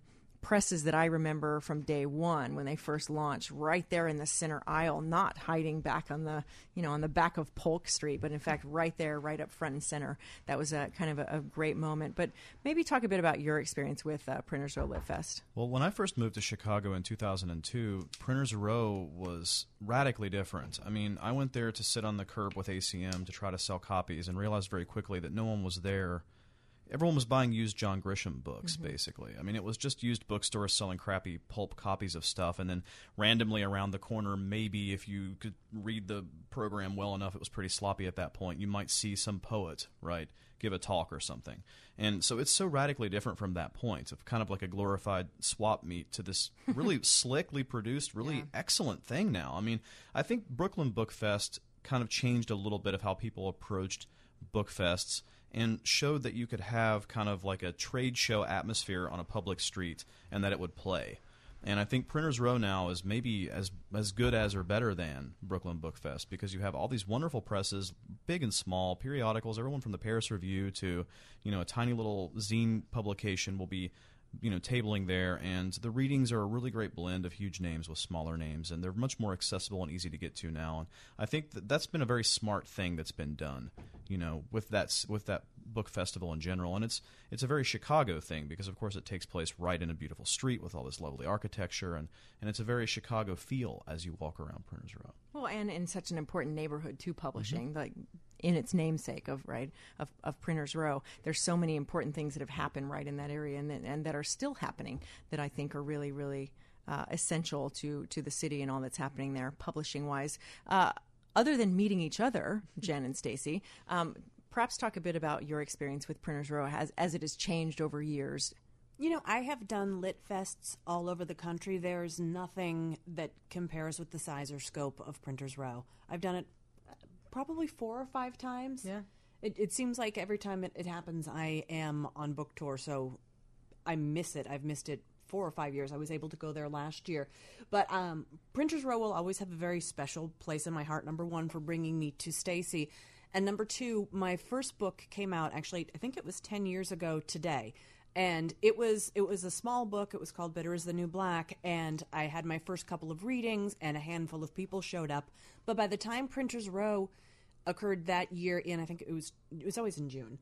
presses that I remember from day one when they first launched, right there in the center aisle, not hiding back on the on the back of Polk Street, but in fact right there, right up front and center. That was a kind of a great moment. But maybe talk a bit about your experience with Printers Row Lit Fest. Well, when I first moved to Chicago in 2002, Printers Row was radically different. I mean, I went there to sit on the curb with ACM to try to sell copies and realized very quickly that no one was there. Everyone was buying used John Grisham books, basically. I mean, it was just used bookstores selling crappy pulp copies of stuff, and then randomly around the corner, maybe if you could read the program well enough, it was pretty sloppy at that point, you might see some poet, right, give a talk or something. And so it's so radically different from that point of kind of like a glorified swap meet to this really slickly produced, really excellent thing now. I mean, I think Brooklyn Book Fest kind of changed a little bit of how people approached book fests and showed that you could have kind of like a trade show atmosphere on a public street and that it would play. And I think Printers Row now is maybe as good as or better than Brooklyn Book Fest because you have all these wonderful presses, big and small, periodicals, everyone from the Paris Review to, a tiny little zine publication will be tabling there, and the readings are a really great blend of huge names with smaller names, and they're much more accessible and easy to get to now. And I think that's been a very smart thing that's been done, with that book festival in general. And it's a very Chicago thing because, of course, it takes place right in a beautiful street with all this lovely architecture, and it's a very Chicago feel as you walk around Printers Row. Well, and in such an important neighborhood to publishing, like in its namesake of Printers Row, there's so many important things that have happened right in that area and that are still happening that I think are really, really essential to the city and all that's happening there publishing wise. Other than meeting each other, Jen and Stacy, perhaps talk a bit about your experience with Printers Row as it has changed over years. I have done lit fests all over the country. There's nothing that compares with the size or scope of Printers Row. I've done it probably 4 or 5 times. Yeah. It seems like every time it happens, I am on book tour, so I miss it. I've missed it 4 or 5 years. I was able to go there last year. But Printers Row will always have a very special place in my heart, number one, for bringing me to Stacy. And number two, my first book came out, actually, I think it was 10 years ago today. And it was a small book. It was called Bitter is the New Black. And I had my first couple of readings, and a handful of people showed up. But by the time Printers Row occurred that year I think it was always in June,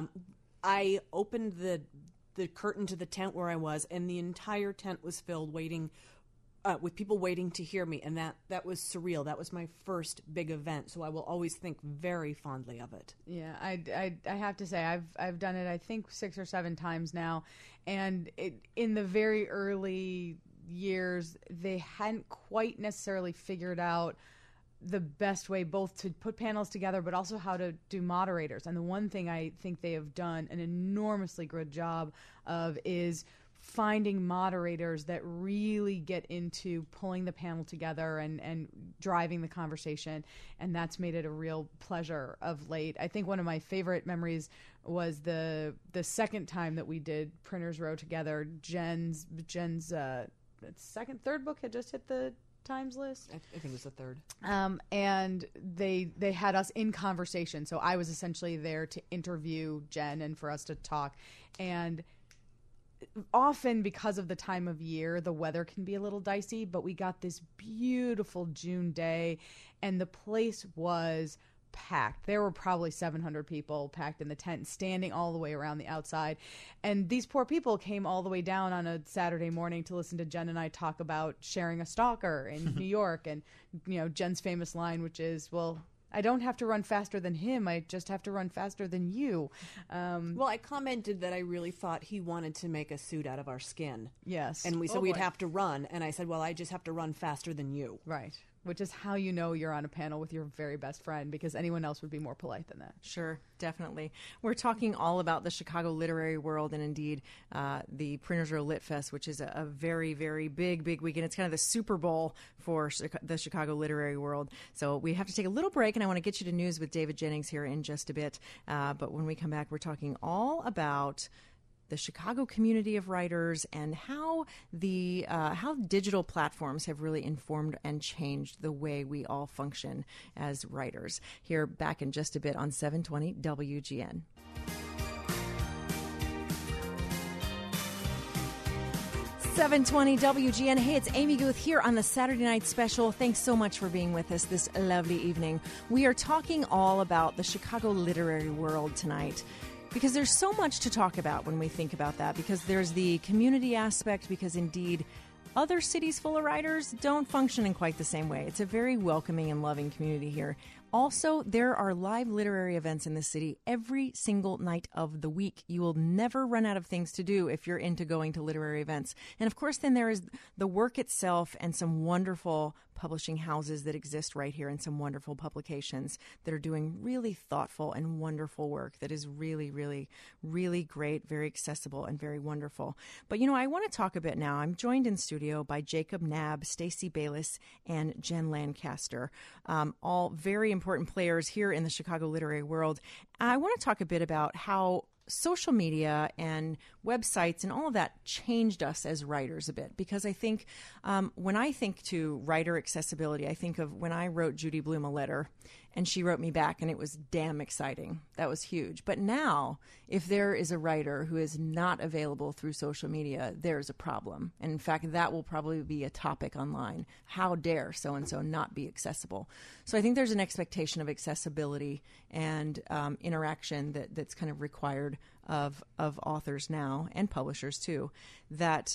I opened the curtain to the tent where I was, and the entire tent was filled with people waiting to hear me, and that was surreal. That was my first big event, so I will always think very fondly of it. Yeah, I have to say I've done it I think 6 or 7 times now, and in the very early years they hadn't quite necessarily figured out the best way both to put panels together but also how to do moderators. And the one thing I think they have done an enormously good job of is finding moderators that really get into pulling the panel together and driving the conversation, and that's made it a real pleasure of late. I think one of my favorite memories was the second time that we did Printers Row together. Jen's third book had just hit the Times list. I think it was the third. And they had us in conversation, so I was essentially there to interview Jen and for us to talk. And often because of the time of year, the weather can be a little dicey, but we got this beautiful June day, and the place was packed. There were probably 700 people packed in the tent, standing all the way around the outside. And these poor people came all the way down on a Saturday morning to listen to Jen and I talk about sharing a stalker in New York. And, Jen's famous line, which is, well, I don't have to run faster than him. I just have to run faster than you. Well, I commented that I really thought he wanted to make a suit out of our skin. Yes. And we said we'd have to run. And I said, well, I just have to run faster than you. Right. Which is how you know you're on a panel with your very best friend, because anyone else would be more polite than that. Sure, definitely. We're talking all about the Chicago literary world and indeed the Printers Row Lit Fest, which is a very, very big weekend. It's kind of the Super Bowl for the Chicago literary world. So we have to take a little break, and I want to get you to news with David Jennings here in just a bit. But when we come back, we're talking all about the Chicago community of writers and how digital platforms have really informed and changed the way we all function as writers. Here, back in just a bit on 720 WGN. 720 WGN. Hey, it's Amy Guth here on the Saturday Night Special. Thanks so much for being with us this lovely evening. We are talking all about the Chicago literary world tonight because there's so much to talk about when we think about that, because there's the community aspect, because indeed other cities full of writers don't function in quite the same way. It's a very welcoming and loving community here. Also, there are live literary events in the city every single night of the week. You will never run out of things to do if you're into going to literary events. And of course, then there is the work itself and some wonderful publishing houses that exist right here and some wonderful publications that are doing really thoughtful and wonderful work that is really, really, really great, very accessible and very wonderful. But, I want to talk a bit now. I'm joined in studio by Jacob Knabb, Stacey Bayless, and Jen Lancaster, all very important players here in the Chicago literary world. I want to talk a bit about how social media and websites and all of that changed us as writers a bit, because I think when I think to writer accessibility, I think of when I wrote Judy Blume a letter and she wrote me back and it was damn exciting. That was huge. But now, if there is a writer who is not available through social media, there's a problem. And in fact, that will probably be a topic online. How dare so-and-so not be accessible? So I think there's an expectation of accessibility and interaction that's kind of required of authors now, and publishers too, that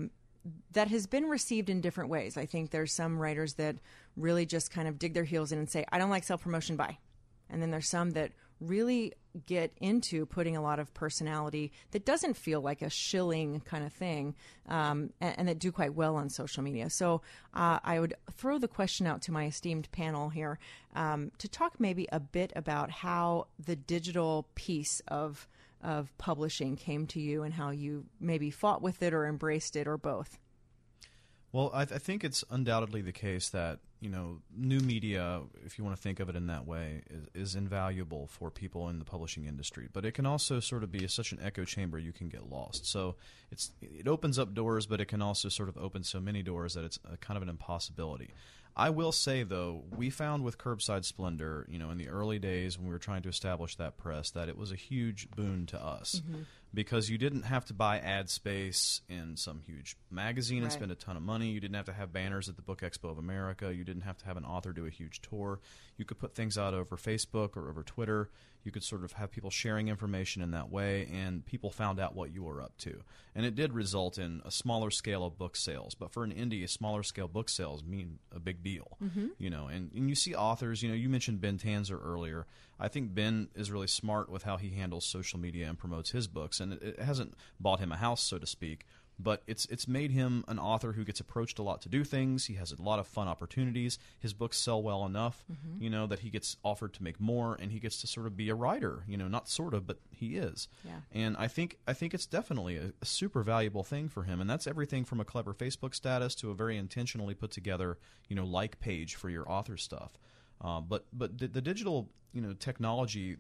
has been received in different ways. I think there's some writers that really just kind of dig their heels in and say, I don't like self-promotion, bye. And then there's some that really get into putting a lot of personality that doesn't feel like a shilling kind of thing, and that do quite well on social media. So I would throw the question out to my esteemed panel here to talk maybe a bit about how the digital piece of publishing came to you and how you maybe fought with it or embraced it, or both. Well, I think it's undoubtedly the case that, new media, if you want to think of it in that way, is invaluable for people in the publishing industry. But it can also sort of be such an echo chamber you can get lost. So it opens up doors, but it can also sort of open so many doors that it's kind of an impossibility. I will say, though, we found with Curbside Splendor, in the early days when we were trying to establish that press, that it was a huge boon to us. Mm-hmm. Because you didn't have to buy ad space in some huge magazine and spend a ton of money. You didn't have to have banners at the Book Expo of America. You didn't have to have an author do a huge tour. You could put things out over Facebook or over Twitter. You could sort of have people sharing information in that way, and people found out what you were up to. And it did result in a smaller scale of book sales. But for an indie, a smaller scale book sales mean a big deal. Mm-hmm. And you see authors, you mentioned Ben Tanzer earlier. I think Ben is really smart with how he handles social media and promotes his books. And it hasn't bought him a house, so to speak, but it's made him an author who gets approached a lot to do things. He has a lot of fun opportunities. His books sell well enough, mm-hmm. That he gets offered to make more, and he gets to sort of be a writer, not sort of, but he is. Yeah. And I think it's definitely a super valuable thing for him, and that's everything from a clever Facebook status to a very intentionally put together, like page for your author stuff. But the digital, technology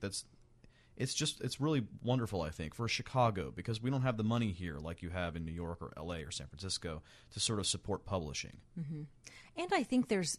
it's really wonderful, I think, for Chicago, because we don't have the money here like you have in New York or LA or San Francisco to sort of support publishing. Mm-hmm. And I think there's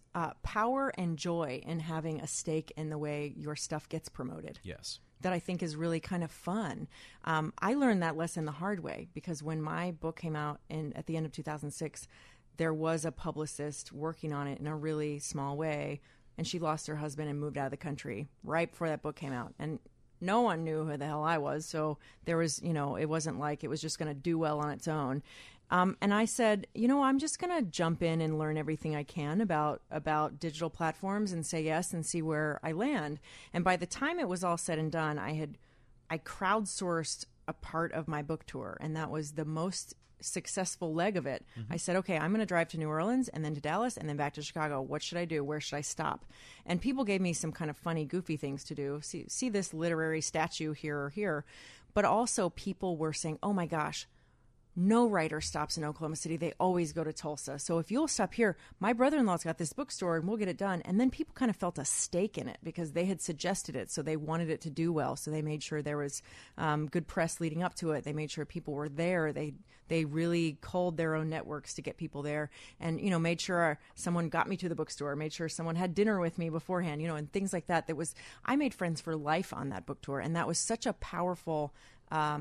power and joy in having a stake in the way your stuff gets promoted. Yes. That I think is really kind of fun. I learned that lesson the hard way, because when my book came out at the end of 2006, there was a publicist working on it in a really small way, and she lost her husband and moved out of the country right before that book came out. And no one knew who the hell I was, so there was, it wasn't like it was just going to do well on its own. And I said, I'm just going to jump in and learn everything I can about digital platforms and say yes and see where I land. And by the time it was all said and done, I crowdsourced a part of my book tour, and that was the most successful leg of it. Mm-hmm. I said, okay, I'm going to drive to New Orleans and then to Dallas and then back to Chicago. What should I do? Where should I stop? And people gave me some kind of funny, goofy things to do. See this literary statue here or here. But also people were saying, oh my gosh, no writer stops in Oklahoma City. They always go to Tulsa. So if you'll stop here, my brother-in-law's got this bookstore and we'll get it done. And then people kind of felt a stake in it because they had suggested it. So they wanted it to do well. So they made sure there was good press leading up to it. They made sure people were there. They really culled their own networks to get people there, and made sure someone got me to the bookstore, made sure someone had dinner with me beforehand, and things like that. I made friends for life on that book tour, and that was such a powerful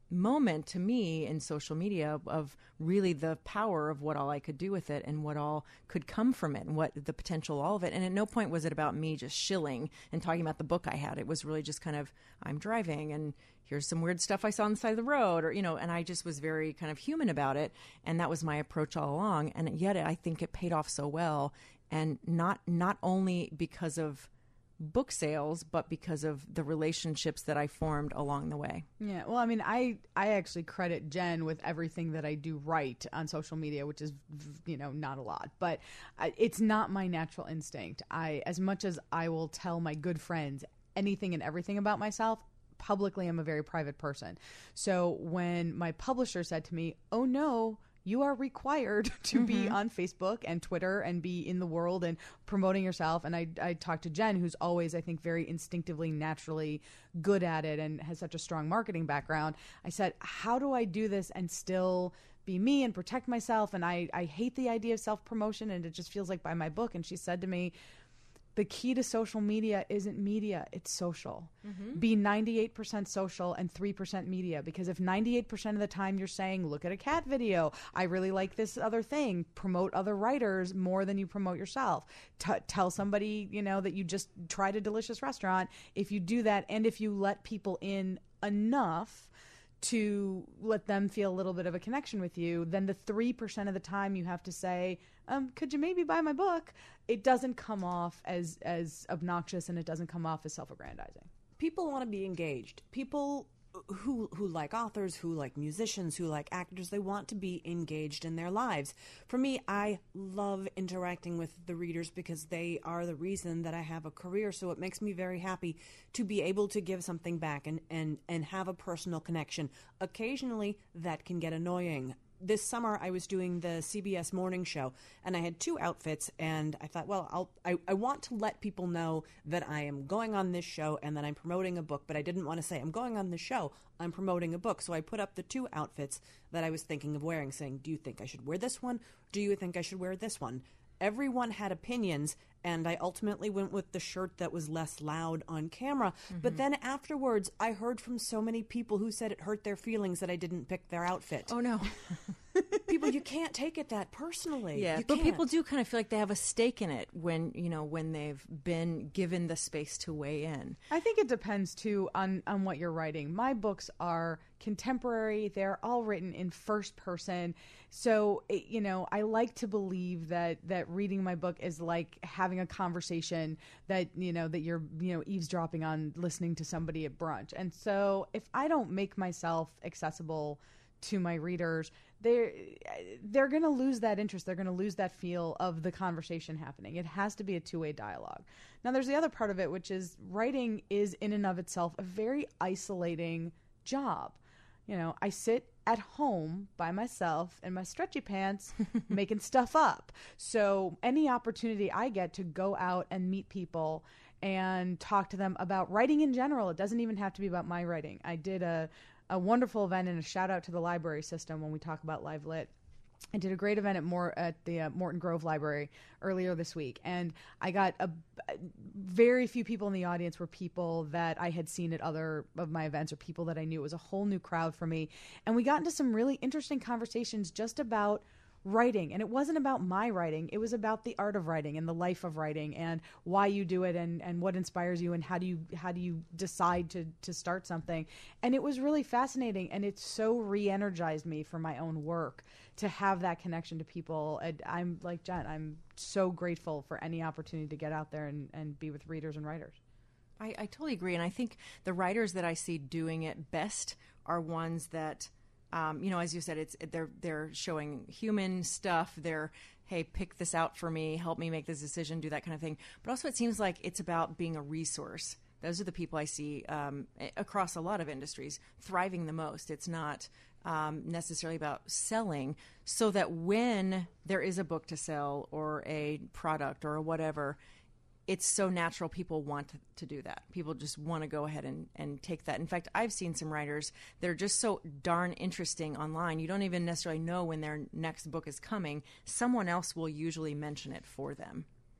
moment to me in social media of really the power of what all I could do with it and what all could come from it and what the potential, all of it. And at no point was it about me just shilling and talking about the book I had. It was really just kind of, I'm driving and here's some weird stuff I saw on the side of the road, or, and I just was very kind of human about it. And that was my approach all along. And yet I think it paid off so well. And not only because of book sales, but because of the relationships that I formed along the way. Yeah. Well, I mean, I actually credit Jen with everything that I do right on social media, which is, not a lot, but it's not my natural instinct. As much as I will tell my good friends anything and everything about myself, publicly, I'm a very private person. So when my publisher said to me, "Oh no, you are required to be on Facebook and Twitter and be in the world and promoting yourself." And I talked to Jen, who's always, I think, very instinctively, naturally good at it and has such a strong marketing background. I said, how do I do this and still be me and protect myself? And I hate the idea of self-promotion, and it just feels like buy my book. And she said to me, the key to social media isn't media, it's social. Be 98% social and 3% media, because if 98% of the time you're saying, look at a cat video, I really like this other thing, promote other writers more than you promote yourself. Tell somebody, that you just tried a delicious restaurant. If you do that, and if you let people in enough to let them feel a little bit of a connection with you, then the 3% of the time you have to say, could you maybe buy my book? It doesn't come off as obnoxious, and it doesn't come off as self-aggrandizing. People want to be engaged. People who like authors, who like musicians, who like actors, they want to be engaged in their lives. For me, I love interacting with the readers because they are the reason that I have a career. So it makes me very happy to be able to give something back and have a personal connection. Occasionally, that can get annoying. This summer, I was doing the CBS morning show, and I had 2 outfits, and I thought, well, I want to let people know that I am going on this show and that I'm promoting a book, but I didn't want to say, I'm going on this show, I'm promoting a book. So I put up the 2 outfits that I was thinking of wearing, saying, do you think I should wear this one? Do you think I should wear this one? Everyone had opinions, and I ultimately went with the shirt that was less loud on camera. But then afterwards, I heard from so many people who said it hurt their feelings that I didn't pick their outfit. Oh, no. People, you can't take it that personally. Yeah, but people do kind of feel like they have a stake in it when they've been given the space to weigh in. I think it depends, too, on what you're writing. My books are contemporary. They're all written in first person. So, I like to believe that reading my book is like having a conversation that you're, eavesdropping on, listening to somebody at brunch. And so if I don't make myself accessible to my readers, they're going to lose that interest. They're going to lose that feel of the conversation happening. It has to be a two-way dialogue. Now, there's the other part of it, which is writing is in and of itself a very isolating job. I sit at home by myself in my stretchy pants making stuff up. So any opportunity I get to go out and meet people and talk to them about writing in general, it doesn't even have to be about my writing. I did a wonderful event, and a shout out to the library system when we talk about Live Lit. I did a great event at the Morton Grove Library earlier this week, and I got very few people in the audience were people that I had seen at other of my events or people that I knew. It was a whole new crowd for me, and we got into some really interesting conversations just about writing. And it wasn't about my writing. It was about the art of writing and the life of writing and why you do it and what inspires you and how do you decide to start something. And it was really fascinating, and it so re-energized me for my own work to have that connection to people. And I'm like Jen, I'm so grateful for any opportunity to get out there and be with readers and writers. I totally agree. And I think the writers that I see doing it best are ones that as you said, they're showing human stuff. They're, hey, pick this out for me, help me make this decision, do that kind of thing. But also it seems like it's about being a resource. Those are the people I see across a lot of industries thriving the most. It's not necessarily about selling, so that when there is a book to sell or a product or whatever, it's so natural. People want to do that. People just want to go ahead and take that. In fact, I've seen some writers that are just so darn interesting online. You don't even necessarily know when their next book is coming. Someone else will usually mention it for them.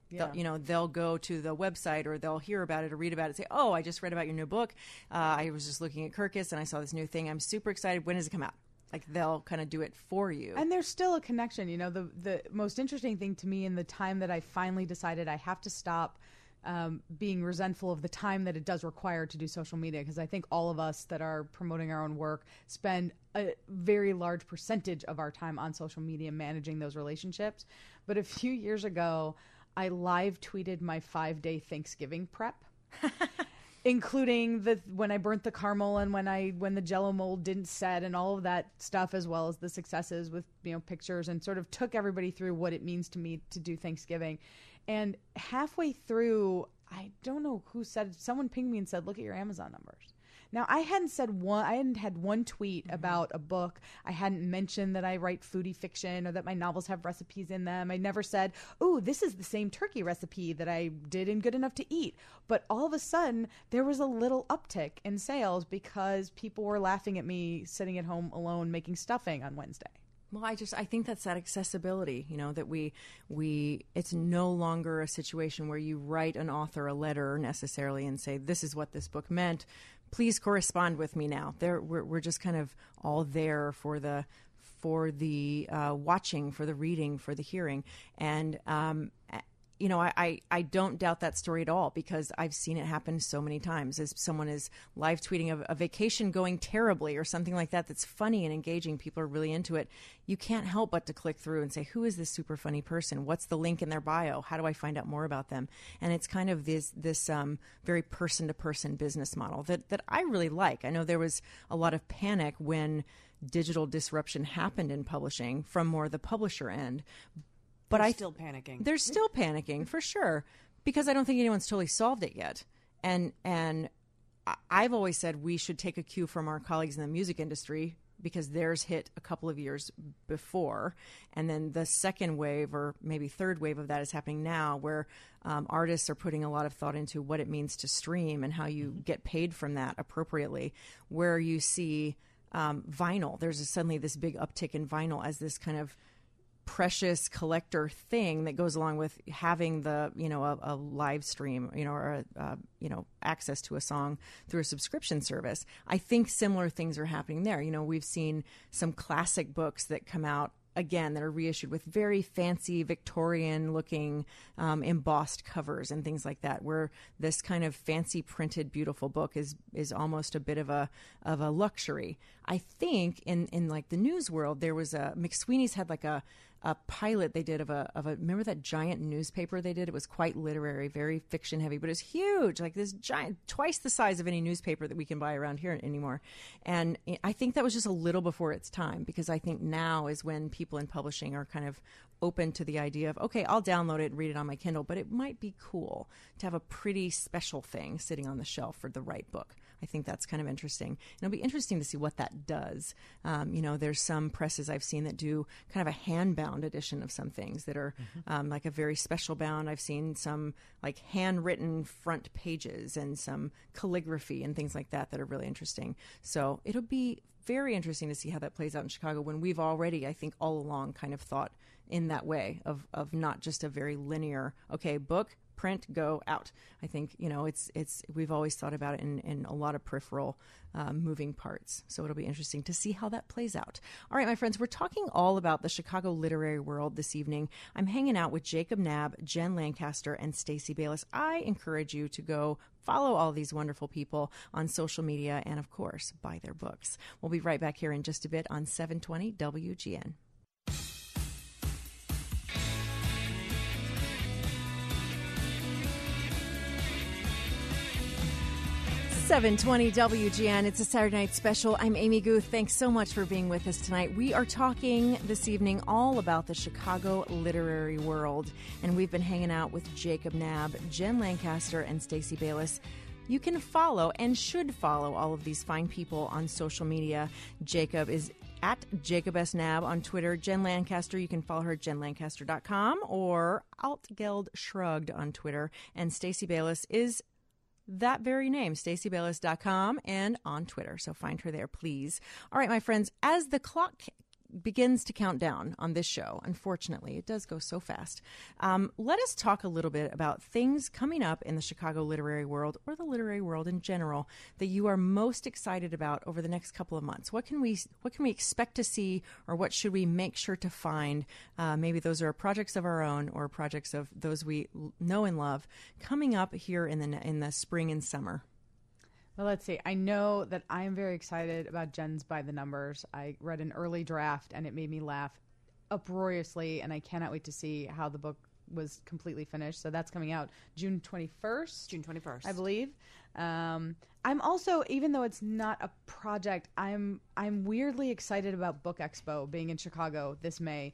Yeah. They'll go to the website or they'll hear about it or read about it and say, oh, I just read about your new book. I was just looking at Kirkus and I saw this new thing. I'm super excited. When does it come out? Like, they'll kind of do it for you. And there's still a connection. The most interesting thing to me in the time that I finally decided I have to stop being resentful of the time that it does require to do social media, because I think all of us that are promoting our own work spend a very large percentage of our time on social media managing those relationships. But a few years ago, I live tweeted my 5-day Thanksgiving prep, including when I burnt the caramel and when the Jell-O mold didn't set and all of that stuff, as well as the successes with pictures, and sort of took everybody through what it means to me to do Thanksgiving. And halfway through, I don't know who said, someone pinged me and said, look at your Amazon numbers. Now, I hadn't had one tweet about a book. I hadn't mentioned that I write foodie fiction or that my novels have recipes in them. I never said, oh, this is the same turkey recipe that I did in Good Enough to Eat. But all of a sudden, there was a little uptick in sales because people were laughing at me sitting at home alone making stuffing on Wednesday. Well, I think that's that accessibility, that we it's no longer a situation where you write an author a letter necessarily and say, this is what this book meant. Please correspond with me now. We're just kind of all there for the watching, for the reading, for the hearing. And, I don't doubt that story at all, because I've seen it happen so many times. As someone is live tweeting a vacation going terribly or something like that that's funny and engaging, people are really into it. You can't help but to click through and say, who is this super funny person? What's the link in their bio? How do I find out more about them? And it's kind of this very person-to-person business model that I really like. I know there was a lot of panic when digital disruption happened in publishing from more the publisher end. But They're still panicking. They're still panicking, for sure, because I don't think anyone's totally solved it yet. And I've always said we should take a cue from our colleagues in the music industry, because theirs hit a couple of years before. And then the second wave, or maybe third wave of that, is happening now, where artists are putting a lot of thought into what it means to stream and how you get paid from that appropriately, where you see vinyl. There's suddenly this big uptick in vinyl as this kind of precious collector thing that goes along with having the a live stream or access to a song through a subscription service. I think similar things are happening there. We've seen some classic books that come out again that are reissued with very fancy Victorian looking embossed covers and things like that, where this kind of fancy printed beautiful book is almost a bit of a luxury. I think in like the news world, there was McSweeney's had like a pilot they did of a remember that giant newspaper they did? It was quite literary, very fiction heavy, but it was huge, like this giant, twice the size of any newspaper that we can buy around here anymore. And I think that was just a little before its time, because I think now is when people in publishing are kind of open to the idea of, okay, I'll download it and read it on my Kindle, but it might be cool to have a pretty special thing sitting on the shelf for the right book. I think that's kind of interesting. And it'll be interesting to see what that does. There's some presses I've seen that do kind of a hand-bound edition of some things that are like a very special bound. I've seen some like handwritten front pages and some calligraphy and things like that are really interesting. So it'll be very interesting to see how that plays out in Chicago, when we've already, I think, all along kind of thought in that way of not just a very linear, okay, book, print, go out. I think, it's we've always thought about it in a lot of peripheral moving parts. So it'll be interesting to see how that plays out. All right, my friends, we're talking all about the Chicago literary world this evening. I'm hanging out with Jacob Knabb, Jen Lancaster, and Stacey Bayless. I encourage you to go follow all these wonderful people on social media and, of course, buy their books. We'll be right back here in just a bit on 720 WGN. 720 WGN. It's a Saturday night special. I'm Amy Guth. Thanks so much for being with us tonight. We are talking this evening all about the Chicago literary world, and we've been hanging out with Jacob Knabb, Jen Lancaster, and Stacey Bayless. You can follow and should follow all of these fine people on social media. Jacob is at Jacob S. Knabb on Twitter. Jen Lancaster, you can follow her at jenlancaster.com or Altgeld Shrugged on Twitter. And Stacey Bayless is that very name, StaceyBayless.com and on Twitter. So find her there, please. All right, my friends, as the clock begins to count down on this show. Unfortunately, it does go so fast. Let us talk a little bit about things coming up in the Chicago literary world, or the literary world in general, that you are most excited about over the next couple of months. What can we expect to see, or what should we make sure to find? Maybe those are projects of our own or projects of those we know and love coming up here in the spring and summer. Well, let's see. I know that I am very excited about Jen's By the Numbers. I read an early draft, and it made me laugh uproariously, and I cannot wait to see how the book was completely finished. So that's coming out June 21st. June 21st. I believe. I'm also, even though it's not a project, I'm weirdly excited about Book Expo being in Chicago this May.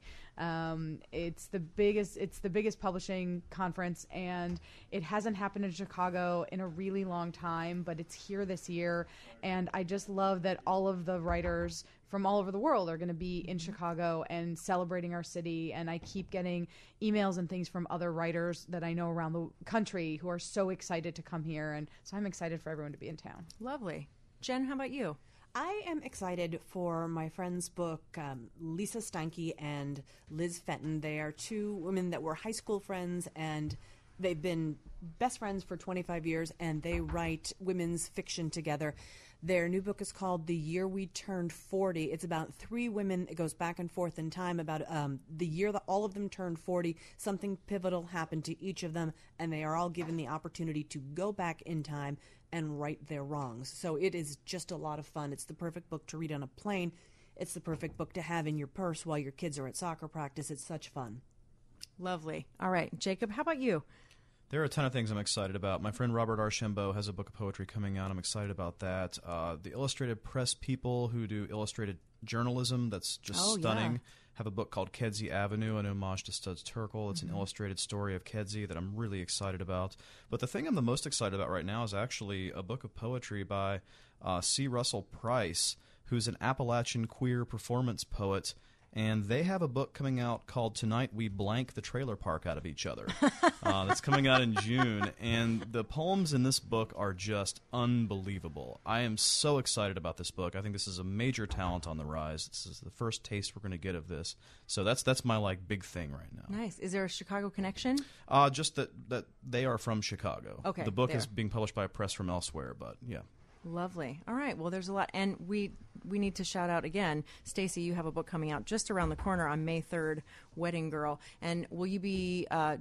It's the biggest publishing conference, and it hasn't happened in Chicago in a really long time, but it's here this year. And I just love that all of the writers from all over the world are going to be in Chicago and celebrating our city. And I keep getting emails and things from other writers that I know around the country who are so excited to come here. And so I'm excited for everyone to be in town. Lovely. Jen, how about you? I am excited for my friend's book, Lisa Steinke and Liz Fenton. They are two women that were high school friends, and they've been best friends for 25 years, and they write women's fiction together. Their new book is called The Year We Turned 40. It's about three women. It goes back and forth in time about the year that all of them turned 40. Something pivotal happened to each of them, and they are all given the opportunity to go back in time and right their wrongs. So it is just a lot of fun. It's the perfect book to read on a plane. It's the perfect book to have in your purse while your kids are at soccer practice. It's such fun. Lovely. All right, Jacob, how about you? There are a ton of things I'm excited about. My friend Robert Archambault has a book of poetry coming out. I'm excited about that. The Illustrated Press people who do illustrated journalism, that's just stunning, have a book called Kedzie Avenue, an homage to Studs Terkel. It's an illustrated story of Kedzie that I'm really excited about. But the thing I'm the most excited about right now is actually a book of poetry by C. Russell Price, who's an Appalachian queer performance poet. And they have a book coming out called Tonight We Blank the Trailer Park Out of Each Other. That's coming out in June. And the poems in this book are just unbelievable. I am so excited about this book. I think this is a major talent on the rise. This is the first taste we're going to get of this. So that's my big thing right now. Nice. Is there a Chicago connection? Just that they are from Chicago. Okay. The book is being published by a press from elsewhere, but yeah. Lovely. All right. Well, there's a lot. And we need to shout out again, Stacy, you have a book coming out just around the corner on May 3rd, Wedding Girl. And will you be, I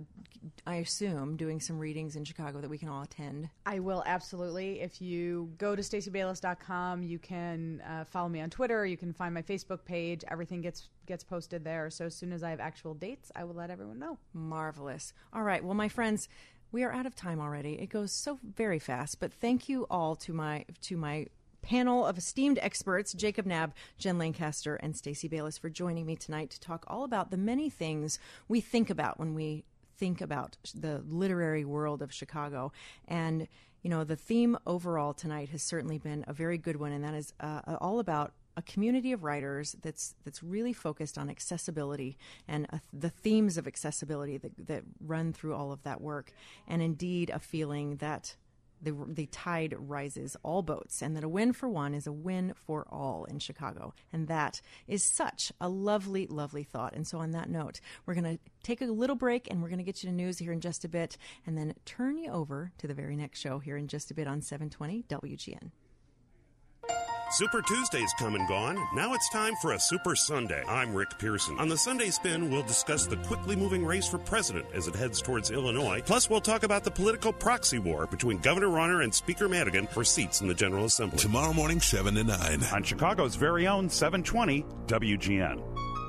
assume, doing some readings in Chicago that we can all attend? I will, absolutely. If you go to StacyBailis.com, you can follow me on Twitter. You can find my Facebook page. Everything gets posted there. So as soon as I have actual dates, I will let everyone know. Marvelous. All right. Well, my friends, we are out of time already. It goes so very fast, but thank you all to my panel of esteemed experts, Jacob Knabb, Jen Lancaster, and Stacy Bailis, for joining me tonight to talk all about the many things we think about when we think about the literary world of Chicago. And, the theme overall tonight has certainly been a very good one, and that is all about a community of writers that's really focused on accessibility and the themes of accessibility that run through all of that work, and indeed a feeling that the tide rises all boats, and that a win for one is a win for all in Chicago. And that is such a lovely, lovely thought. And so on that note, we're going to take a little break, and we're going to get you to news here in just a bit, and then turn you over to the very next show here in just a bit on 720 WGN. Super Tuesday's come and gone. Now it's time for a Super Sunday. I'm Rick Pearson. On the Sunday Spin, we'll discuss the quickly moving race for president as it heads towards Illinois. Plus, we'll talk about the political proxy war between Governor Rauner and Speaker Madigan for seats in the General Assembly. Tomorrow morning, 7 to 9. On Chicago's very own 720 WGN.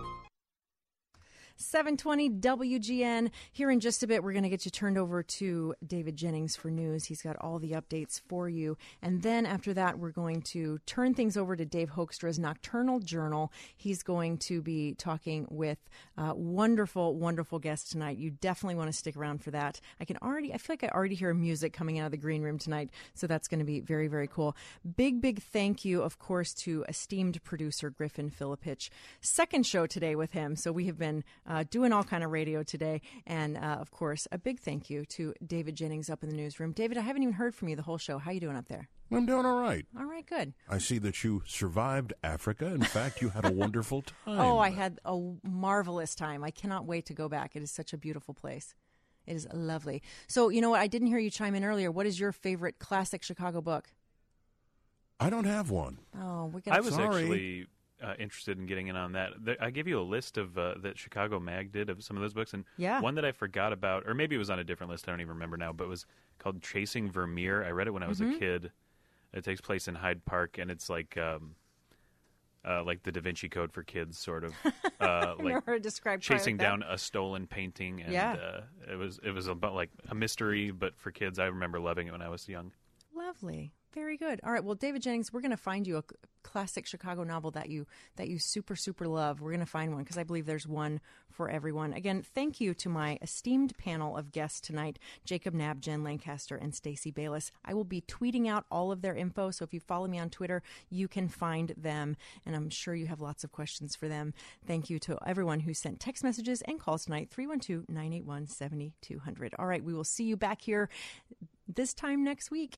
720 WGN. Here in just a bit, we're going to get you turned over to David Jennings for news. He's got all the updates for you. And then after that, we're going to turn things over to Dave Hoekstra's Nocturnal Journal. He's going to be talking with wonderful, wonderful guests tonight. You definitely want to stick around for that. I feel like I already hear music coming out of the green room tonight, so that's going to be very, very cool. Big, big thank you, of course, to esteemed producer Griffin Filipich. Second show today with him, so we have been doing all kind of radio today. And, of course, a big thank you to David Jennings up in the newsroom. David, I haven't even heard from you the whole show. How you doing up there? I'm doing all right. All right, good. I see that you survived Africa. In fact, you had a wonderful time. Oh, I had a marvelous time. I cannot wait to go back. It is such a beautiful place. It is lovely. So, you know what? I didn't hear you chime in earlier. What is your favorite classic Chicago book? I don't have one. Oh, I was actually interested in getting in on that. I gave you a list of that Chicago Mag did of some of those books, and one that I forgot about, or maybe it was on a different list, I don't even remember now, but it was called Chasing Vermeer. I read it when I was a kid. It takes place in Hyde Park, and it's like the Da Vinci Code for kids, sort of. Never described chasing down a stolen painting, and it was about like a mystery, but for kids. I remember loving it when I was young. Lovely. Very good. All right. Well, David Jennings, we're going to find you a classic Chicago novel that you super, super love. We're going to find one because I believe there's one for everyone. Again, thank you to my esteemed panel of guests tonight, Jacob Knapp, Jen Lancaster, and Stacey Bayless. I will be tweeting out all of their info, so if you follow me on Twitter, you can find them, and I'm sure you have lots of questions for them. Thank you to everyone who sent text messages and calls tonight, 312-981-7200. All right. We will see you back here this time next week.